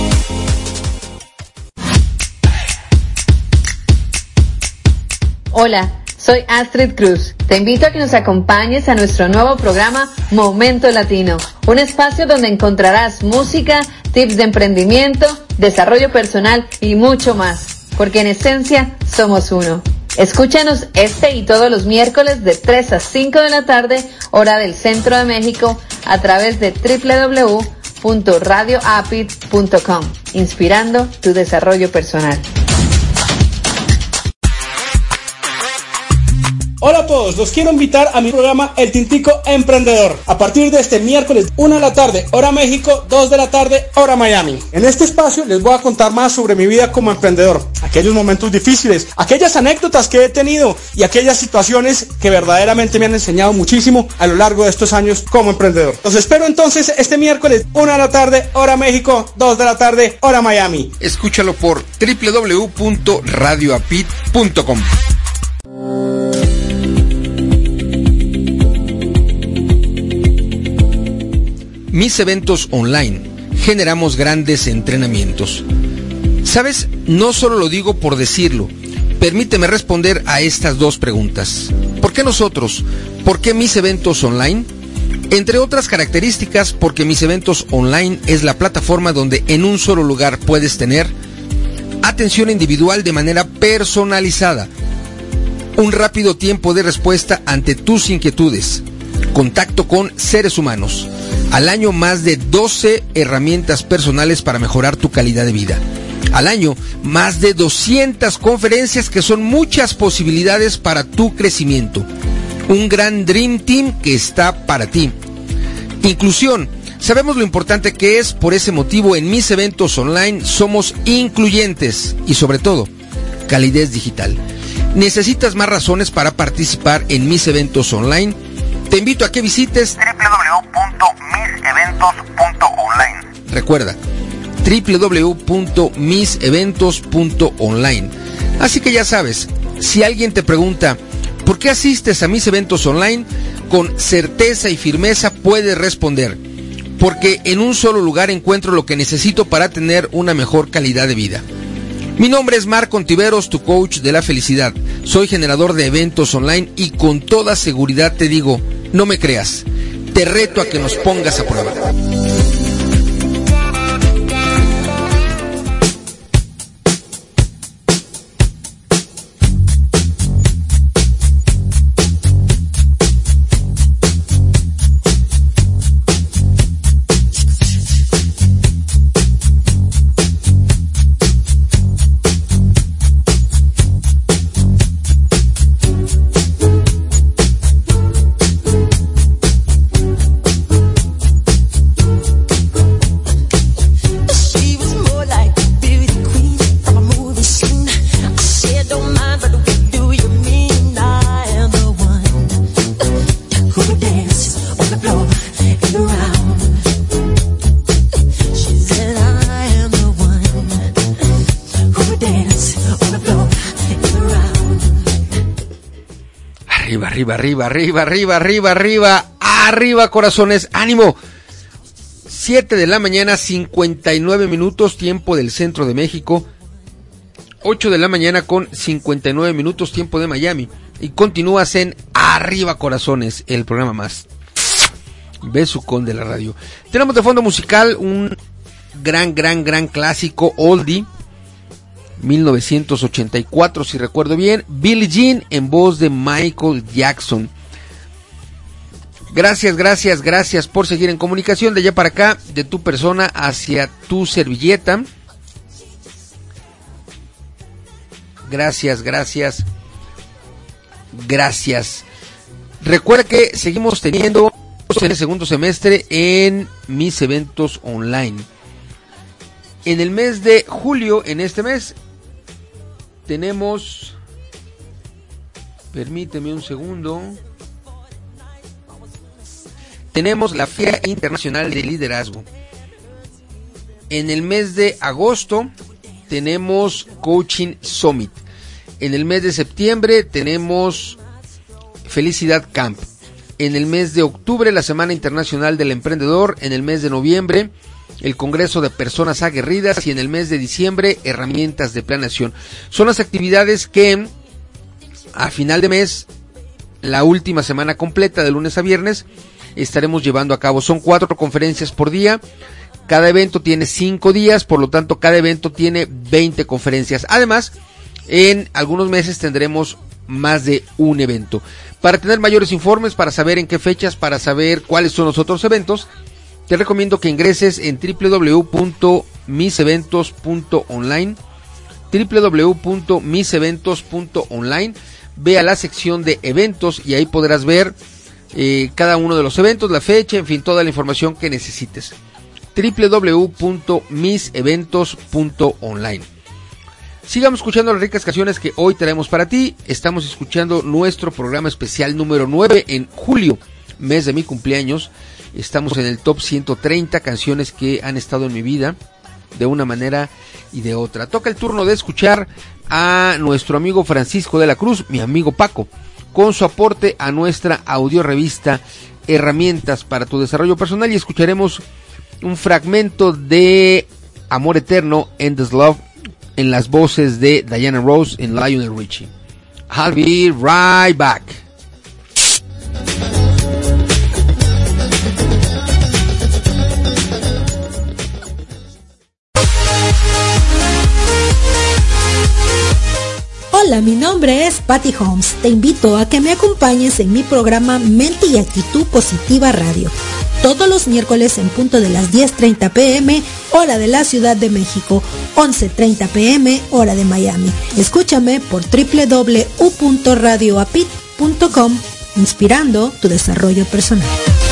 Hola, soy Astrid Cruz. Te invito a que nos acompañes a nuestro nuevo programa Momento Latino, un espacio donde encontrarás música, tips de emprendimiento, desarrollo personal y mucho más, porque en esencia somos uno. Escúchanos este y todos los miércoles de tres a cinco de la tarde, hora del Centro de México, a través de doble u doble u doble u punto radio apit punto com, inspirando tu desarrollo personal. Hola a todos, los quiero invitar a mi programa El Tintico Emprendedor, a partir de este miércoles una de la tarde, hora México, dos de la tarde, hora Miami. En este espacio les voy a contar más sobre mi vida como emprendedor, aquellos momentos difíciles, aquellas anécdotas que he tenido y aquellas situaciones que verdaderamente me han enseñado muchísimo a lo largo de estos años como emprendedor. Los espero entonces este miércoles, una de la tarde, hora México, dos de la tarde, hora Miami. Escúchalo por doble u doble u doble u punto radio apit punto com. Mis Eventos Online. Generamos grandes entrenamientos. ¿Sabes? No solo lo digo por decirlo. Permíteme responder a estas dos preguntas. ¿Por qué nosotros? ¿Por qué Mis Eventos Online? Entre otras características, porque Mis Eventos Online es la plataforma donde en un solo lugar puedes tener atención individual de manera personalizada, un rápido tiempo de respuesta ante tus inquietudes, contacto con seres humanos, al año más de doce herramientas personales para mejorar tu calidad de vida, al año más de doscientas conferencias que son muchas posibilidades para tu crecimiento, un gran Dream Team que está para ti. Inclusión. Sabemos lo importante que es, por ese motivo en Mis Eventos Online somos incluyentes y sobre todo, calidez digital. ¿Necesitas más razones para participar en Mis Eventos Online? Te invito a que visites doble u doble u doble u punto mis eventos punto online. Recuerda, doble u doble u doble u punto mis eventos punto online. Así que ya sabes, si alguien te pregunta, ¿por qué asistes a Mis Eventos Online? Con certeza y firmeza puedes responder, porque en un solo lugar encuentro lo que necesito para tener una mejor calidad de vida. Mi nombre es Marco Ontiveros, tu coach de la felicidad. Soy generador de eventos online y con toda seguridad te digo, no me creas, te reto a que nos pongas a prueba. Arriba, arriba, arriba, arriba, arriba, arriba, arriba, corazones, ánimo. siete de la mañana, cincuenta y nueve minutos, tiempo del Centro de México, ocho de la mañana con cincuenta y nueve minutos, tiempo de Miami. Y continúas en Arriba Corazones, el programa más besucón de la radio. Tenemos de fondo musical un gran, gran, gran clásico, oldie, mil novecientos ochenta y cuatro, si recuerdo bien. Billie Jean en voz de Michael Jackson. Gracias, gracias, gracias por seguir en comunicación de allá para acá, de tu persona hacia tu servilleta. Gracias, gracias, gracias. Recuerda que seguimos teniendo en el segundo semestre en mis eventos online. En el mes de julio, en este mes, tenemos... Permíteme un segundo... Tenemos la Feria Internacional de Liderazgo. En el mes de agosto tenemos Coaching Summit. En el mes de septiembre tenemos Felicidad Camp. En el mes de octubre la Semana Internacional del Emprendedor. En el mes de noviembre el Congreso de Personas Aguerridas. Y en el mes de diciembre Herramientas de Planeación. Son las actividades que a final de mes, la última semana completa de lunes a viernes, estaremos llevando a cabo. Son cuatro conferencias por día. Cada evento tiene cinco días, por lo tanto cada evento tiene veinte conferencias. Además, en algunos meses tendremos más de un evento. Para tener mayores informes, para saber en qué fechas, para saber cuáles son los otros eventos, te recomiendo que ingreses en doble u doble u doble u punto mis eventos punto online, doble u doble u doble u punto mis eventos punto online. Ve a la sección de eventos y ahí podrás ver Eh, cada uno de los eventos, la fecha, en fin, toda la información que necesites. doble u doble u doble u punto mis eventos punto online. Sigamos escuchando las ricas canciones que hoy traemos para ti. Estamos escuchando nuestro programa especial número nueve en julio, mes de mi cumpleaños. Estamos en el top ciento treinta canciones que han estado en mi vida de una manera y de otra. Toca el turno de escuchar a nuestro amigo Francisco de la Cruz, mi amigo Paco, con su aporte a nuestra audiorevista Herramientas para tu Desarrollo Personal, y escucharemos un fragmento de Amor Eterno, Endless Love, en las voces de Diana Ross y Lionel Richie. I'll be right back. Hola, mi nombre es Patty Holmes. Te invito a que me acompañes en mi programa Mente y Actitud Positiva Radio. Todos los miércoles en punto de las diez treinta pm, hora de la Ciudad de México, once treinta pm, hora de Miami. Escúchame por doble u doble u doble u punto radio apit punto com, inspirando tu desarrollo personal.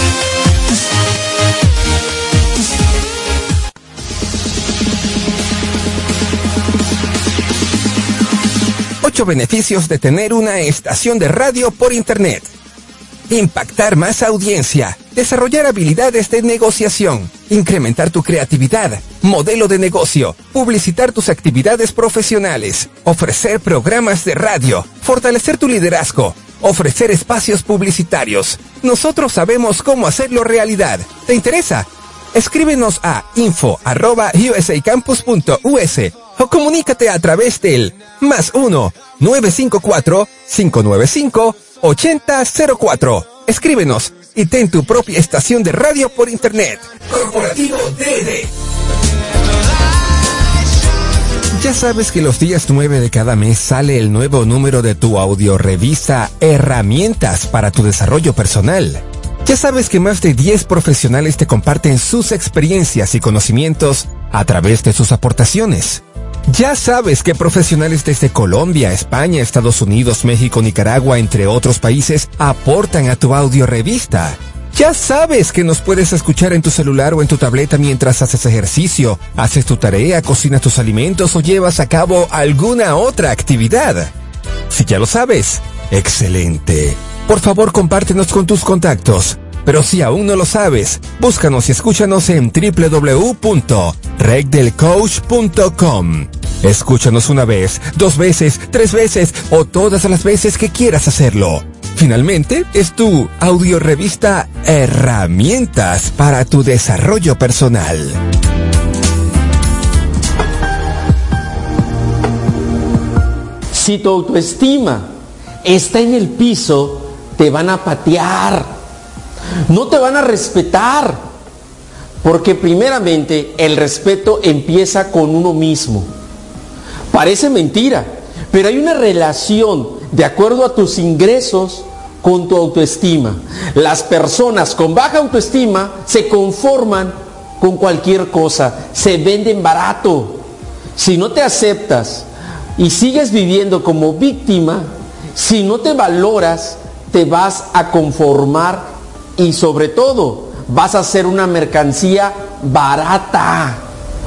Ocho beneficios de tener una estación de radio por internet. Impactar más audiencia, desarrollar habilidades de negociación, incrementar tu creatividad, modelo de negocio, publicitar tus actividades profesionales, ofrecer programas de radio, fortalecer tu liderazgo, ofrecer espacios publicitarios. Nosotros sabemos cómo hacerlo realidad. ¿Te interesa? Escríbenos a info arroba u s a campus punto u s o comunícate a través del más uno nueve cinco cuatro cinco nueve cinco ocho cero cero cuatro. Escríbenos y ten tu propia estación de radio por internet. Corporativo D D. Ya sabes que los días nueve de cada mes sale el nuevo número de tu audiorevista Herramientas para tu Desarrollo Personal. Ya sabes que más de diez profesionales te comparten sus experiencias y conocimientos a través de sus aportaciones. Ya sabes que profesionales desde Colombia, España, Estados Unidos, México, Nicaragua, entre otros países, aportan a tu audiorevista. Ya sabes que nos puedes escuchar en tu celular o en tu tableta mientras haces ejercicio, haces tu tarea, cocinas tus alimentos o llevas a cabo alguna otra actividad. Si ya lo sabes, excelente. Por favor, compártenos con tus contactos. Pero si aún no lo sabes, búscanos y escúchanos en doble u doble u doble u punto reg del coach punto com. Escúchanos una vez, dos veces, tres veces o todas las veces que quieras hacerlo. Finalmente, es tu audiorevista Herramientas para tu Desarrollo Personal. Si tu autoestima está en el piso, te van a patear, no te van a respetar, porque primeramente el respeto empieza con uno mismo. Parece mentira, pero hay una relación de acuerdo a tus ingresos con tu autoestima. Las personas con baja autoestima se conforman con cualquier cosa, se venden barato. Si no te aceptas y sigues viviendo como víctima, si no te valoras, te vas a conformar y sobre todo vas a ser una mercancía barata.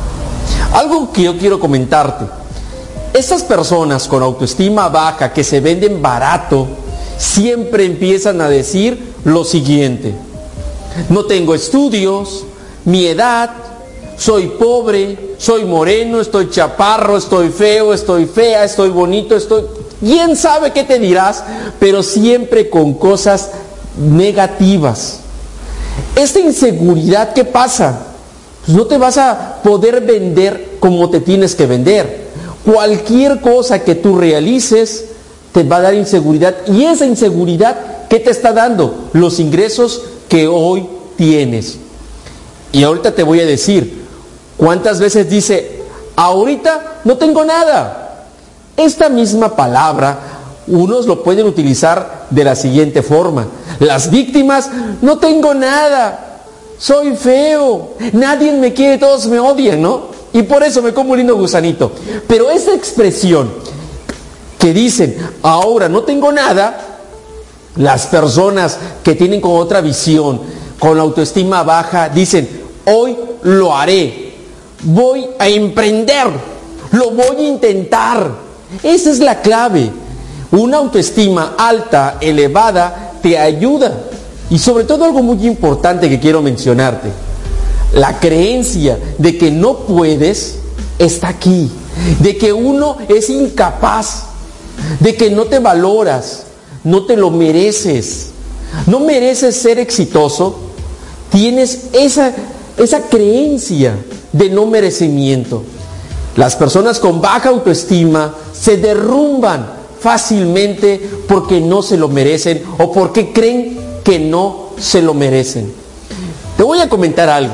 Algo que yo quiero comentarte: estas personas con autoestima baja que se venden barato siempre empiezan a decir lo siguiente: no tengo estudios, mi edad, soy pobre, soy moreno, estoy chaparro, estoy feo, estoy fea, estoy bonito, estoy... ¿Quién sabe qué te dirás? Pero siempre con cosas negativas. Esta inseguridad, ¿qué pasa? Pues no te vas a poder vender como te tienes que vender. Cualquier cosa que tú realices te va a dar inseguridad. Y esa inseguridad, ¿qué te está dando? Los ingresos que hoy tienes. Y ahorita te voy a decir, ¿cuántas veces dice, ahorita no tengo nada? Esta misma palabra, unos lo pueden utilizar de la siguiente forma: las víctimas, no tengo nada, soy feo, nadie me quiere, todos me odian, ¿no? Y por eso me como un lindo gusanito. Pero esa expresión que dicen, ahora no tengo nada, las personas que tienen con otra visión, con la autoestima baja, dicen, hoy lo haré, voy a emprender, lo voy a intentar. Esa es la clave. Una autoestima alta, elevada, te ayuda. Y sobre todo algo muy importante que quiero mencionarte: la creencia de que no puedes está aquí, de que uno es incapaz, de que no te valoras, no te lo mereces, no mereces ser exitoso. Tienes esa, esa creencia de no merecimiento. Las personas con baja autoestima se derrumban fácilmente porque no se lo merecen o porque creen que no se lo merecen. Te voy a comentar algo.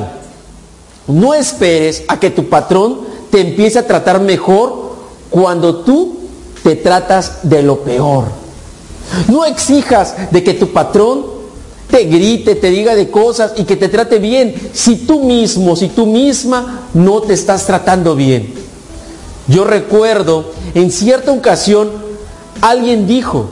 No esperes a que tu patrón te empiece a tratar mejor cuando tú te tratas de lo peor. No exijas de que tu patrón te grite, te diga de cosas y que te trate bien si tú mismo, si tú misma no te estás tratando bien. Yo recuerdo, en cierta ocasión, alguien dijo,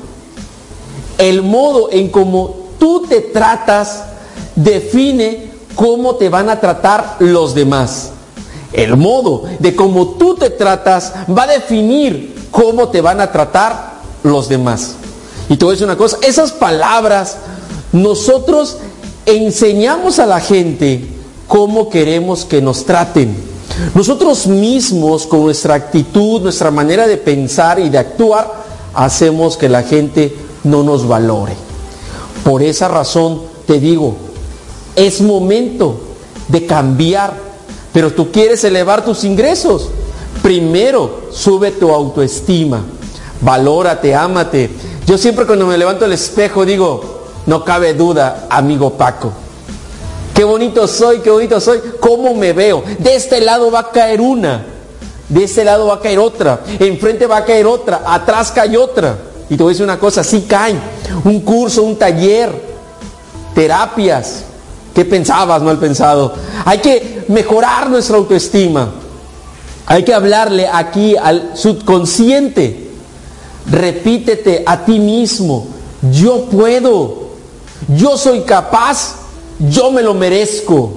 el modo en cómo tú te tratas define cómo te van a tratar los demás. El modo de cómo tú te tratas va a definir cómo te van a tratar los demás. Y te voy a decir una cosa, esas palabras nosotros enseñamos a la gente cómo queremos que nos traten. Nosotros mismos, con nuestra actitud, nuestra manera de pensar y de actuar, hacemos que la gente no nos valore. Por esa razón te digo, es momento de cambiar. Pero tú quieres elevar tus ingresos, primero sube tu autoestima, valórate, ámate. Yo siempre cuando me levanto al espejo digo, no cabe duda, amigo Paco, qué bonito soy, qué bonito soy, cómo me veo. De este lado va a caer una, de este lado va a caer otra, enfrente va a caer otra, atrás cae otra. Y te voy a decir una cosa, sí caen, un curso, un taller, terapias. ¿Qué pensabas, mal pensado? Hay que mejorar nuestra autoestima. Hay que hablarle aquí al subconsciente. Repítete a ti mismo, yo puedo, yo soy capaz, yo me lo merezco.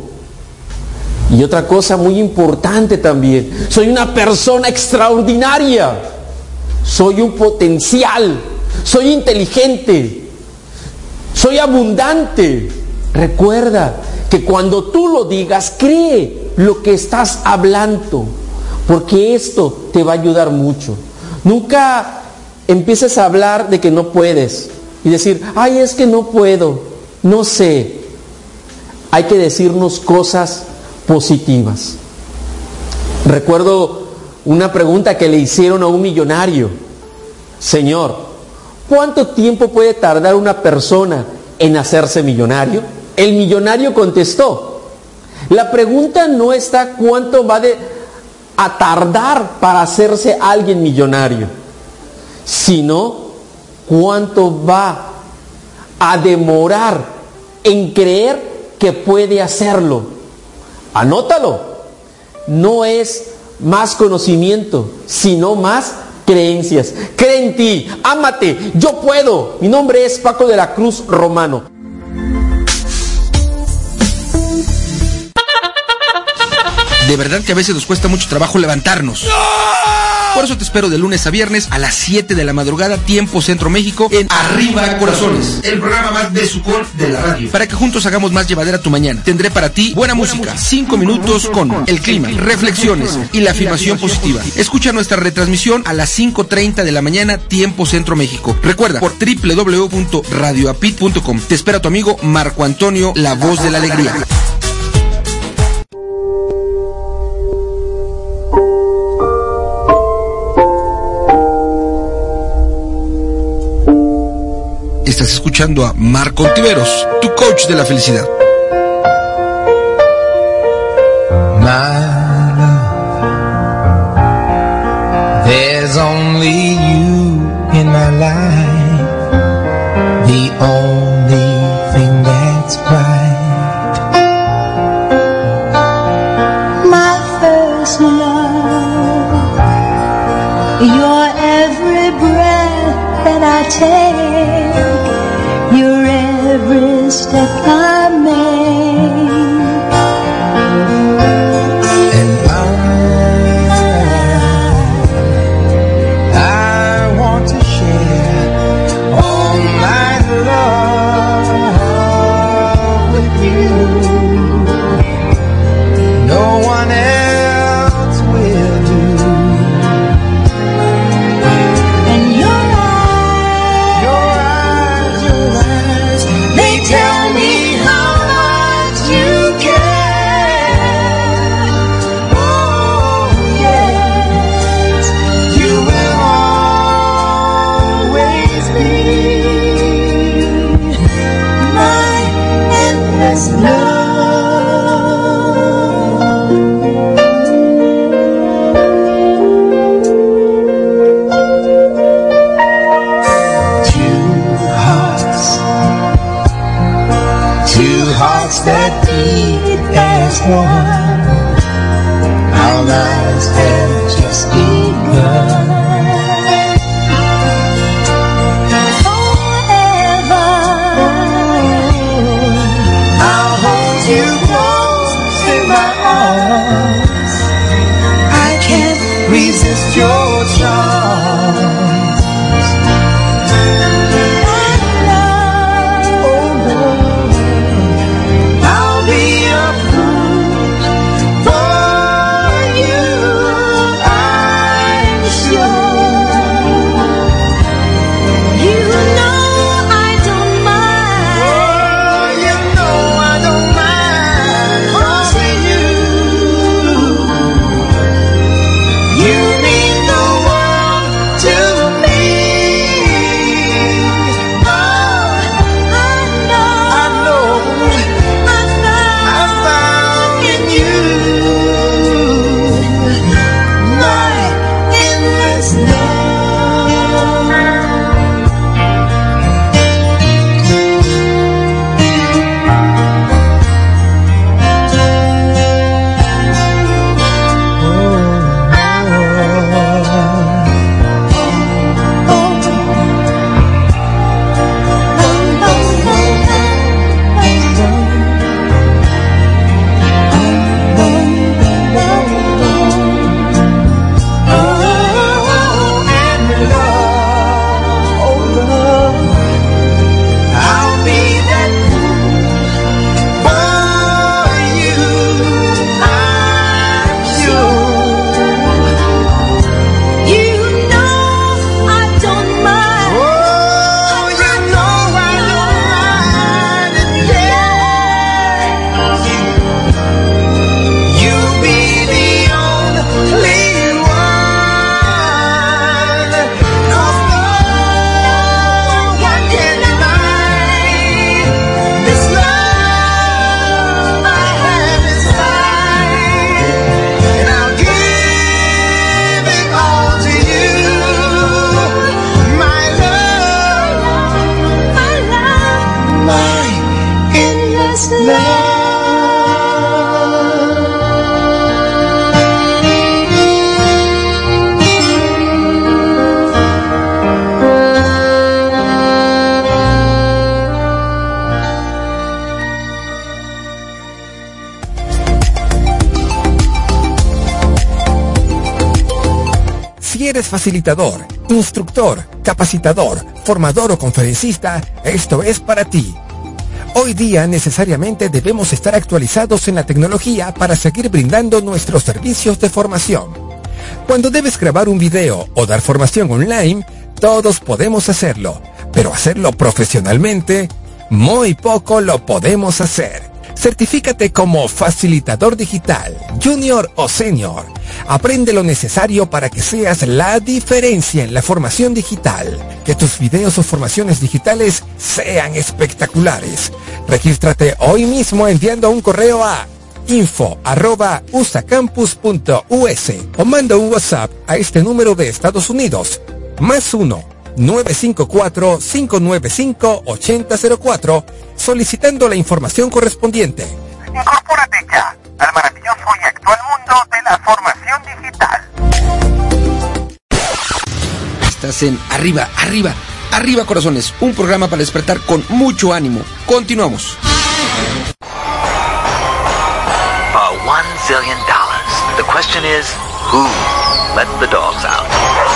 Y otra cosa muy importante también, soy una persona extraordinaria, soy un potencial, soy inteligente, soy abundante. Recuerda que cuando tú lo digas, cree lo que estás hablando, porque esto te va a ayudar mucho. Nunca empieces a hablar de que no puedes y decir, ay, es que no puedo, no sé. Hay que decirnos cosas positivas. Recuerdo una pregunta que le hicieron a un millonario Señor, ¿cuánto tiempo puede tardar una persona en hacerse millonario? El millonario contestó, la pregunta no está cuánto va de, a tardar para hacerse alguien millonario, sino cuánto va a demorar en creer que puede hacerlo. Anótalo. No es más conocimiento, sino más creencias. Cree en ti, ámate, yo puedo. Mi nombre es Paco de la Cruz Romano. De verdad que a veces nos cuesta mucho trabajo levantarnos. Por eso te espero de lunes a viernes a las siete de la madrugada, tiempo Centro México, en Arriba Corazones, el programa más besucón de la radio, para que juntos hagamos más llevadera tu mañana. Tendré para ti buena, buena música, cinco minutos con el clima, reflexiones y la afirmación positiva. Escucha nuestra retransmisión a las cinco treinta de la mañana, tiempo Centro México. Recuerda, por doble u doble u doble u punto radio apit punto com. Te espera tu amigo Marco Antonio, la voz de la alegría. Estás escuchando a Marco Ontiveros, tu coach de la felicidad. My love, there's only you in my life, the only thing that's right. My first love, your every breath that I take, your every step I make, and I, I want to share all my love with you. No one else will do. And your tell me how much you care. Oh yes, you will always be my endless love. Two hearts, two hearts that beat as one. Our lives have just begun. Forever, I'll hold you close in my arms. I can't resist your charms. You mean the Si eres facilitador, instructor, capacitador, formador o conferencista, esto es para ti. Hoy día necesariamente debemos estar actualizados en la tecnología para seguir brindando nuestros servicios de formación. Cuando debes grabar un video o dar formación online, todos podemos hacerlo, pero hacerlo profesionalmente, muy poco lo podemos hacer. Certifícate como facilitador digital, junior o senior. Aprende lo necesario para que seas la diferencia en la formación digital. Que tus videos o formaciones digitales sean espectaculares. Regístrate hoy mismo enviando un correo a info arroba usacampus punto us o manda un WhatsApp a este número de Estados Unidos, más uno nueve cinco cuatro, cinco nueve cinco, ocho cero cero cuatro, solicitando la información correspondiente. Incorpórate ya al maravilloso y actual mundo de la formación digital. Estás en Arriba, Arriba, Arriba Corazones, un programa para despertar con mucho ánimo. Continuamos. A one zillion dollars. The question is, who let the dogs out?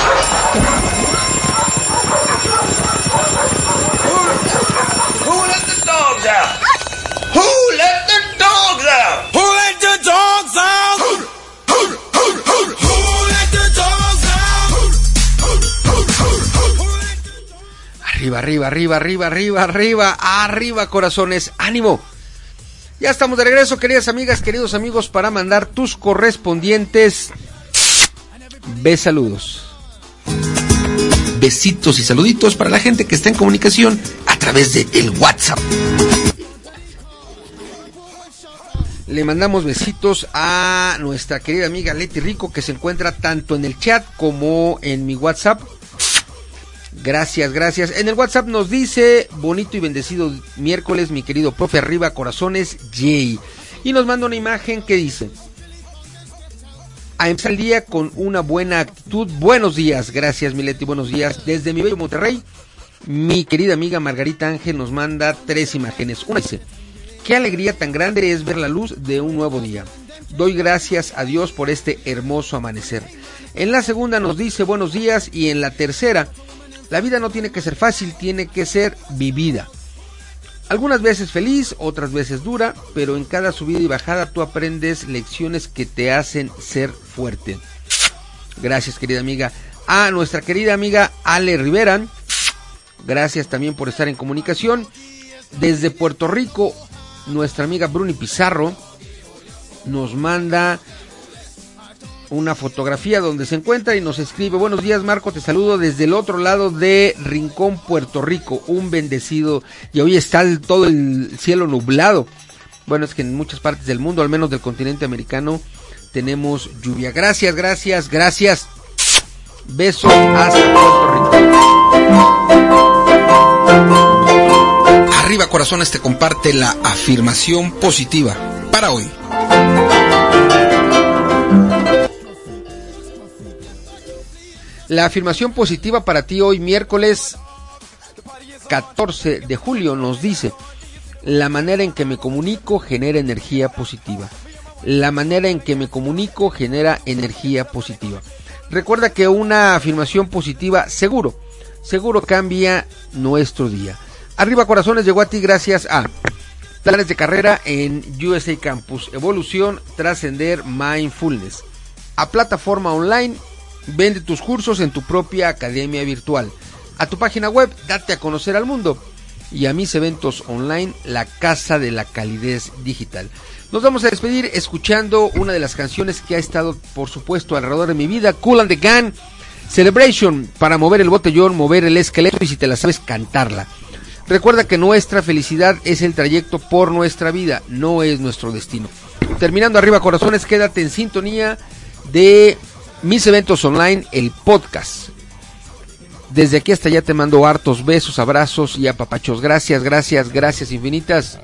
Who let the dogs out? Who let the dogs out? Who let the dogs out? Who let the dogs out? Arriba, arriba, arriba, arriba, arriba, arriba, arriba, corazones, ánimo. Ya estamos de regreso, queridas amigas, queridos amigos, para mandar tus correspondientes besaludos. Besitos y saluditos para la gente que está en comunicación a través de el WhatsApp. Le mandamos besitos a nuestra querida amiga Leti Rico, que se encuentra tanto en el chat como en mi WhatsApp. Gracias, gracias. En el WhatsApp nos dice: bonito y bendecido miércoles, mi querido profe, arriba corazones, Jay. Y nos manda una imagen que dice: a empezar el día con una buena actitud. Buenos días, gracias mi Leti, buenos días. Desde mi bello Monterrey, mi querida amiga Margarita Ángel nos manda tres imágenes. Una dice: qué alegría tan grande es ver la luz de un nuevo día. Doy gracias a Dios por este hermoso amanecer. En la segunda nos dice: buenos días. Y en la tercera: la vida no tiene que ser fácil, tiene que ser vivida. Algunas veces feliz, otras veces dura, pero en cada subida y bajada tú aprendes lecciones que te hacen ser fuerte. Gracias, querida amiga. A nuestra querida amiga Ale Rivera, gracias también por estar en comunicación. Desde Puerto Rico, nuestra amiga Bruni Pizarro nos manda una fotografía donde se encuentra y nos escribe: buenos días, Marco, te saludo desde el otro lado de Rincón, Puerto Rico, un bendecido, y hoy está el, todo el cielo nublado. Bueno, es que en muchas partes del mundo, al menos del continente americano, tenemos lluvia. Gracias, gracias, gracias. Besos hasta Puerto Rico. Arriba Corazones te comparte la afirmación positiva para hoy. La afirmación positiva para ti hoy, miércoles catorce de julio, nos dice: la manera en que me comunico genera energía positiva. La manera en que me comunico genera energía positiva. Recuerda que una afirmación positiva seguro, seguro cambia nuestro día. Arriba Corazones llegó a ti gracias a planes de carrera en U S A Campus, evolución, trascender, mindfulness. A plataforma online, vende tus cursos en tu propia academia virtual. A tu página web, date a conocer al mundo. Y a mis eventos online, la casa de la calidez digital. Nos vamos a despedir escuchando una de las canciones que ha estado, por supuesto, alrededor de mi vida: Kool and the Gang, Celebration, para mover el botellón, mover el esqueleto, y si te la sabes, cantarla. Recuerda que nuestra felicidad es el trayecto por nuestra vida, no es nuestro destino. Terminando Arriba Corazones, quédate en sintonía de mis eventos online, el podcast. Desde aquí hasta allá te mando hartos besos, abrazos y apapachos. Gracias, gracias, gracias infinitas.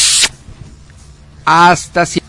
Hasta siempre.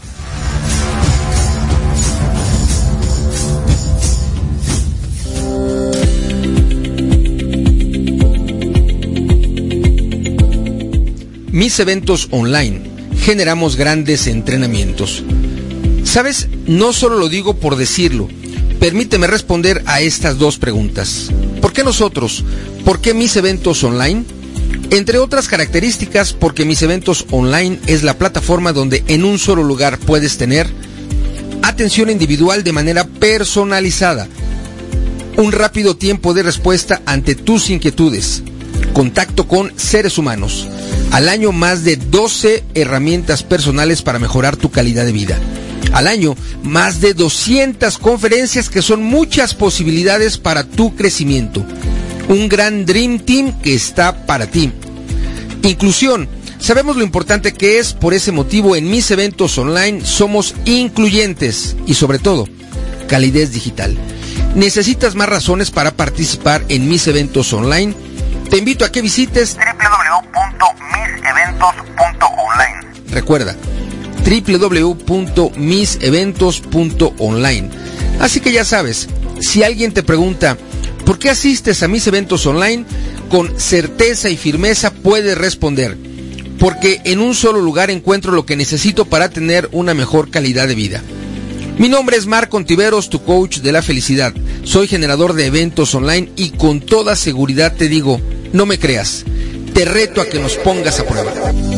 Mis eventos online. Generamos grandes entrenamientos. ¿Sabes? No solo lo digo por decirlo. permíteme responder a estas dos preguntas. ¿Por qué nosotros? ¿Por qué Mis Eventos Online? Entre otras características, porque Mis Eventos Online es la plataforma donde en un solo lugar puedes tener atención individual de manera personalizada, un rápido tiempo de respuesta ante tus inquietudes, contacto con seres humanos, al año más de doce herramientas personales para mejorar tu calidad de vida, al año más de doscientas conferencias que son muchas posibilidades para tu crecimiento, un gran Dream Team que está para ti. Inclusión. Sabemos lo importante que es, por ese motivo en Mis Eventos Online somos incluyentes y sobre todo, calidez digital. ¿Necesitas más razones para participar en Mis Eventos Online? Te invito a que visites doble u doble u doble u punto mis eventos punto online. Recuerda, doble u doble u doble u punto mis eventos punto online. Así que ya sabes, si alguien te pregunta, ¿por qué asistes a Mis Eventos Online? Con certeza y firmeza puedes responder, porque en un solo lugar encuentro lo que necesito para tener una mejor calidad de vida. Mi nombre es Marco Ontiveros, tu coach de la felicidad. Soy generador de eventos online y con toda seguridad te digo, no me creas, te reto a que nos pongas a prueba.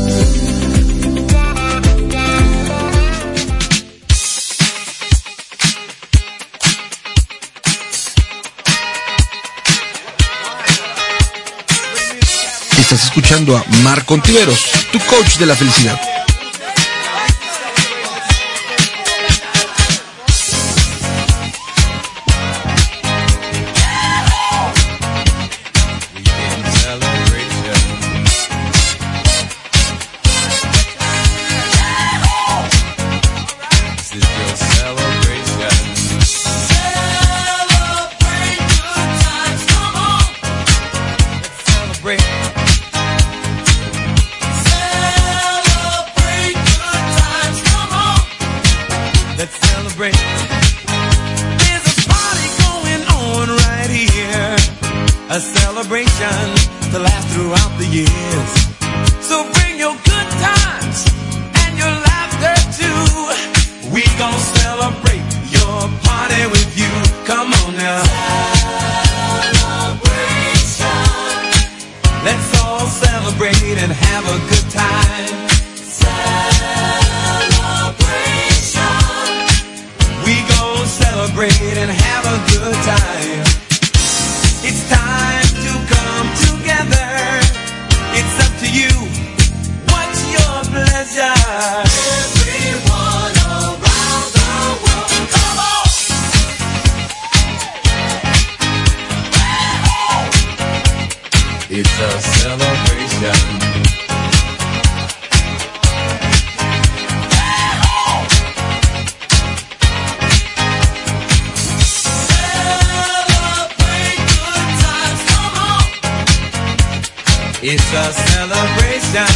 Estás escuchando a Marco Ontiveros, tu coach de la felicidad. It's a celebration.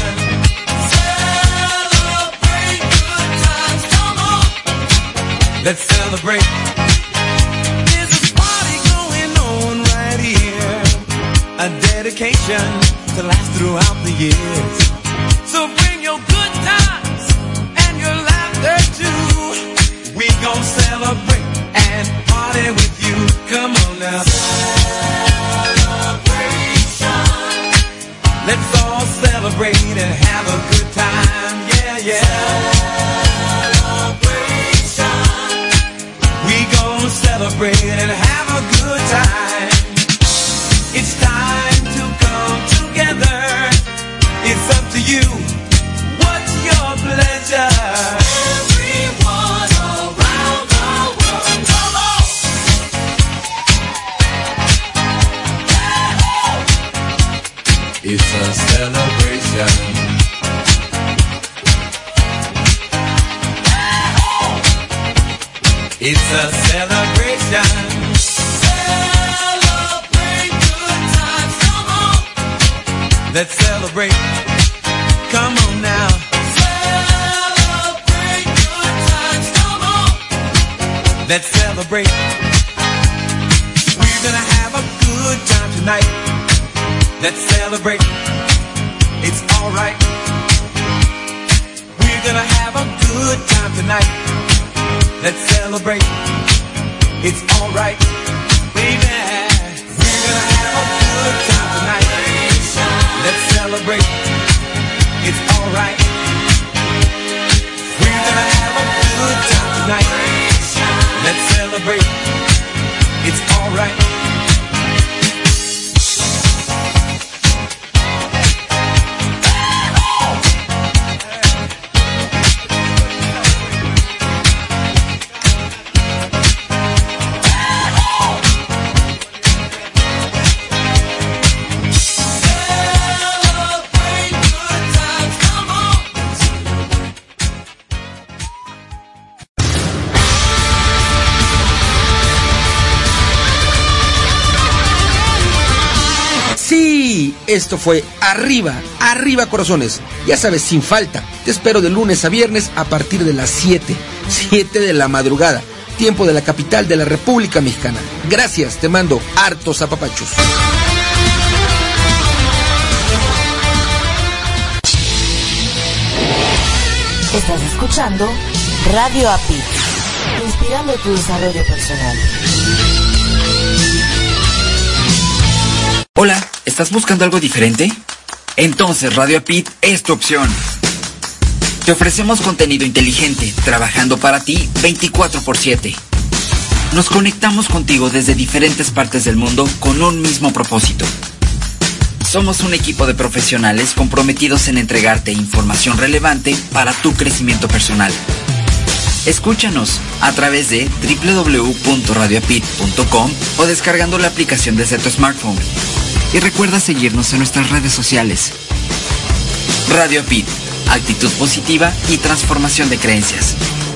Celebrate good times, come on. Let's celebrate. There's a party going on right here. A dedication to last throughout the years. So bring your good times and your laughter too. We gon' celebrate and party with you. Come on now. Let's all celebrate and have a good time, yeah, yeah. Celebration. We gon' celebrate and have a good time. It's time to come together. It's up to you. What's your pleasure? Everyone around the world, come on. It's a celebration. It's a celebration. Celebrate good times, come on. Let's celebrate. Come on now. Celebrate good times, come on. Let's celebrate. We're gonna have a good time tonight. Let's celebrate. It's alright. We're gonna have a good time tonight. Let's celebrate. It's alright, baby. We're gonna have a good time tonight. Let's celebrate. It's alright. We're gonna have a good time tonight. Let's celebrate. It's alright. Esto fue Arriba, Arriba Corazones. Ya sabes, sin falta. Te espero de lunes a viernes a partir de las siete. siete de la madrugada. Tiempo de la capital de la República Mexicana. Gracias, te mando hartos apapachos. Estás escuchando Radio A P I, inspirando tu desarrollo personal. Hola, ¿estás buscando algo diferente? Entonces Radio Apit es tu opción. Te ofrecemos contenido inteligente, trabajando para ti veinticuatro por siete. Nos conectamos contigo desde diferentes partes del mundo con un mismo propósito. Somos un equipo de profesionales comprometidos en entregarte información relevante para tu crecimiento personal. Escúchanos a través de doble u doble u doble u punto radio apit punto com o descargando la aplicación desde tu smartphone. Y recuerda seguirnos en nuestras redes sociales. Radio Apit, actitud positiva y transformación de creencias.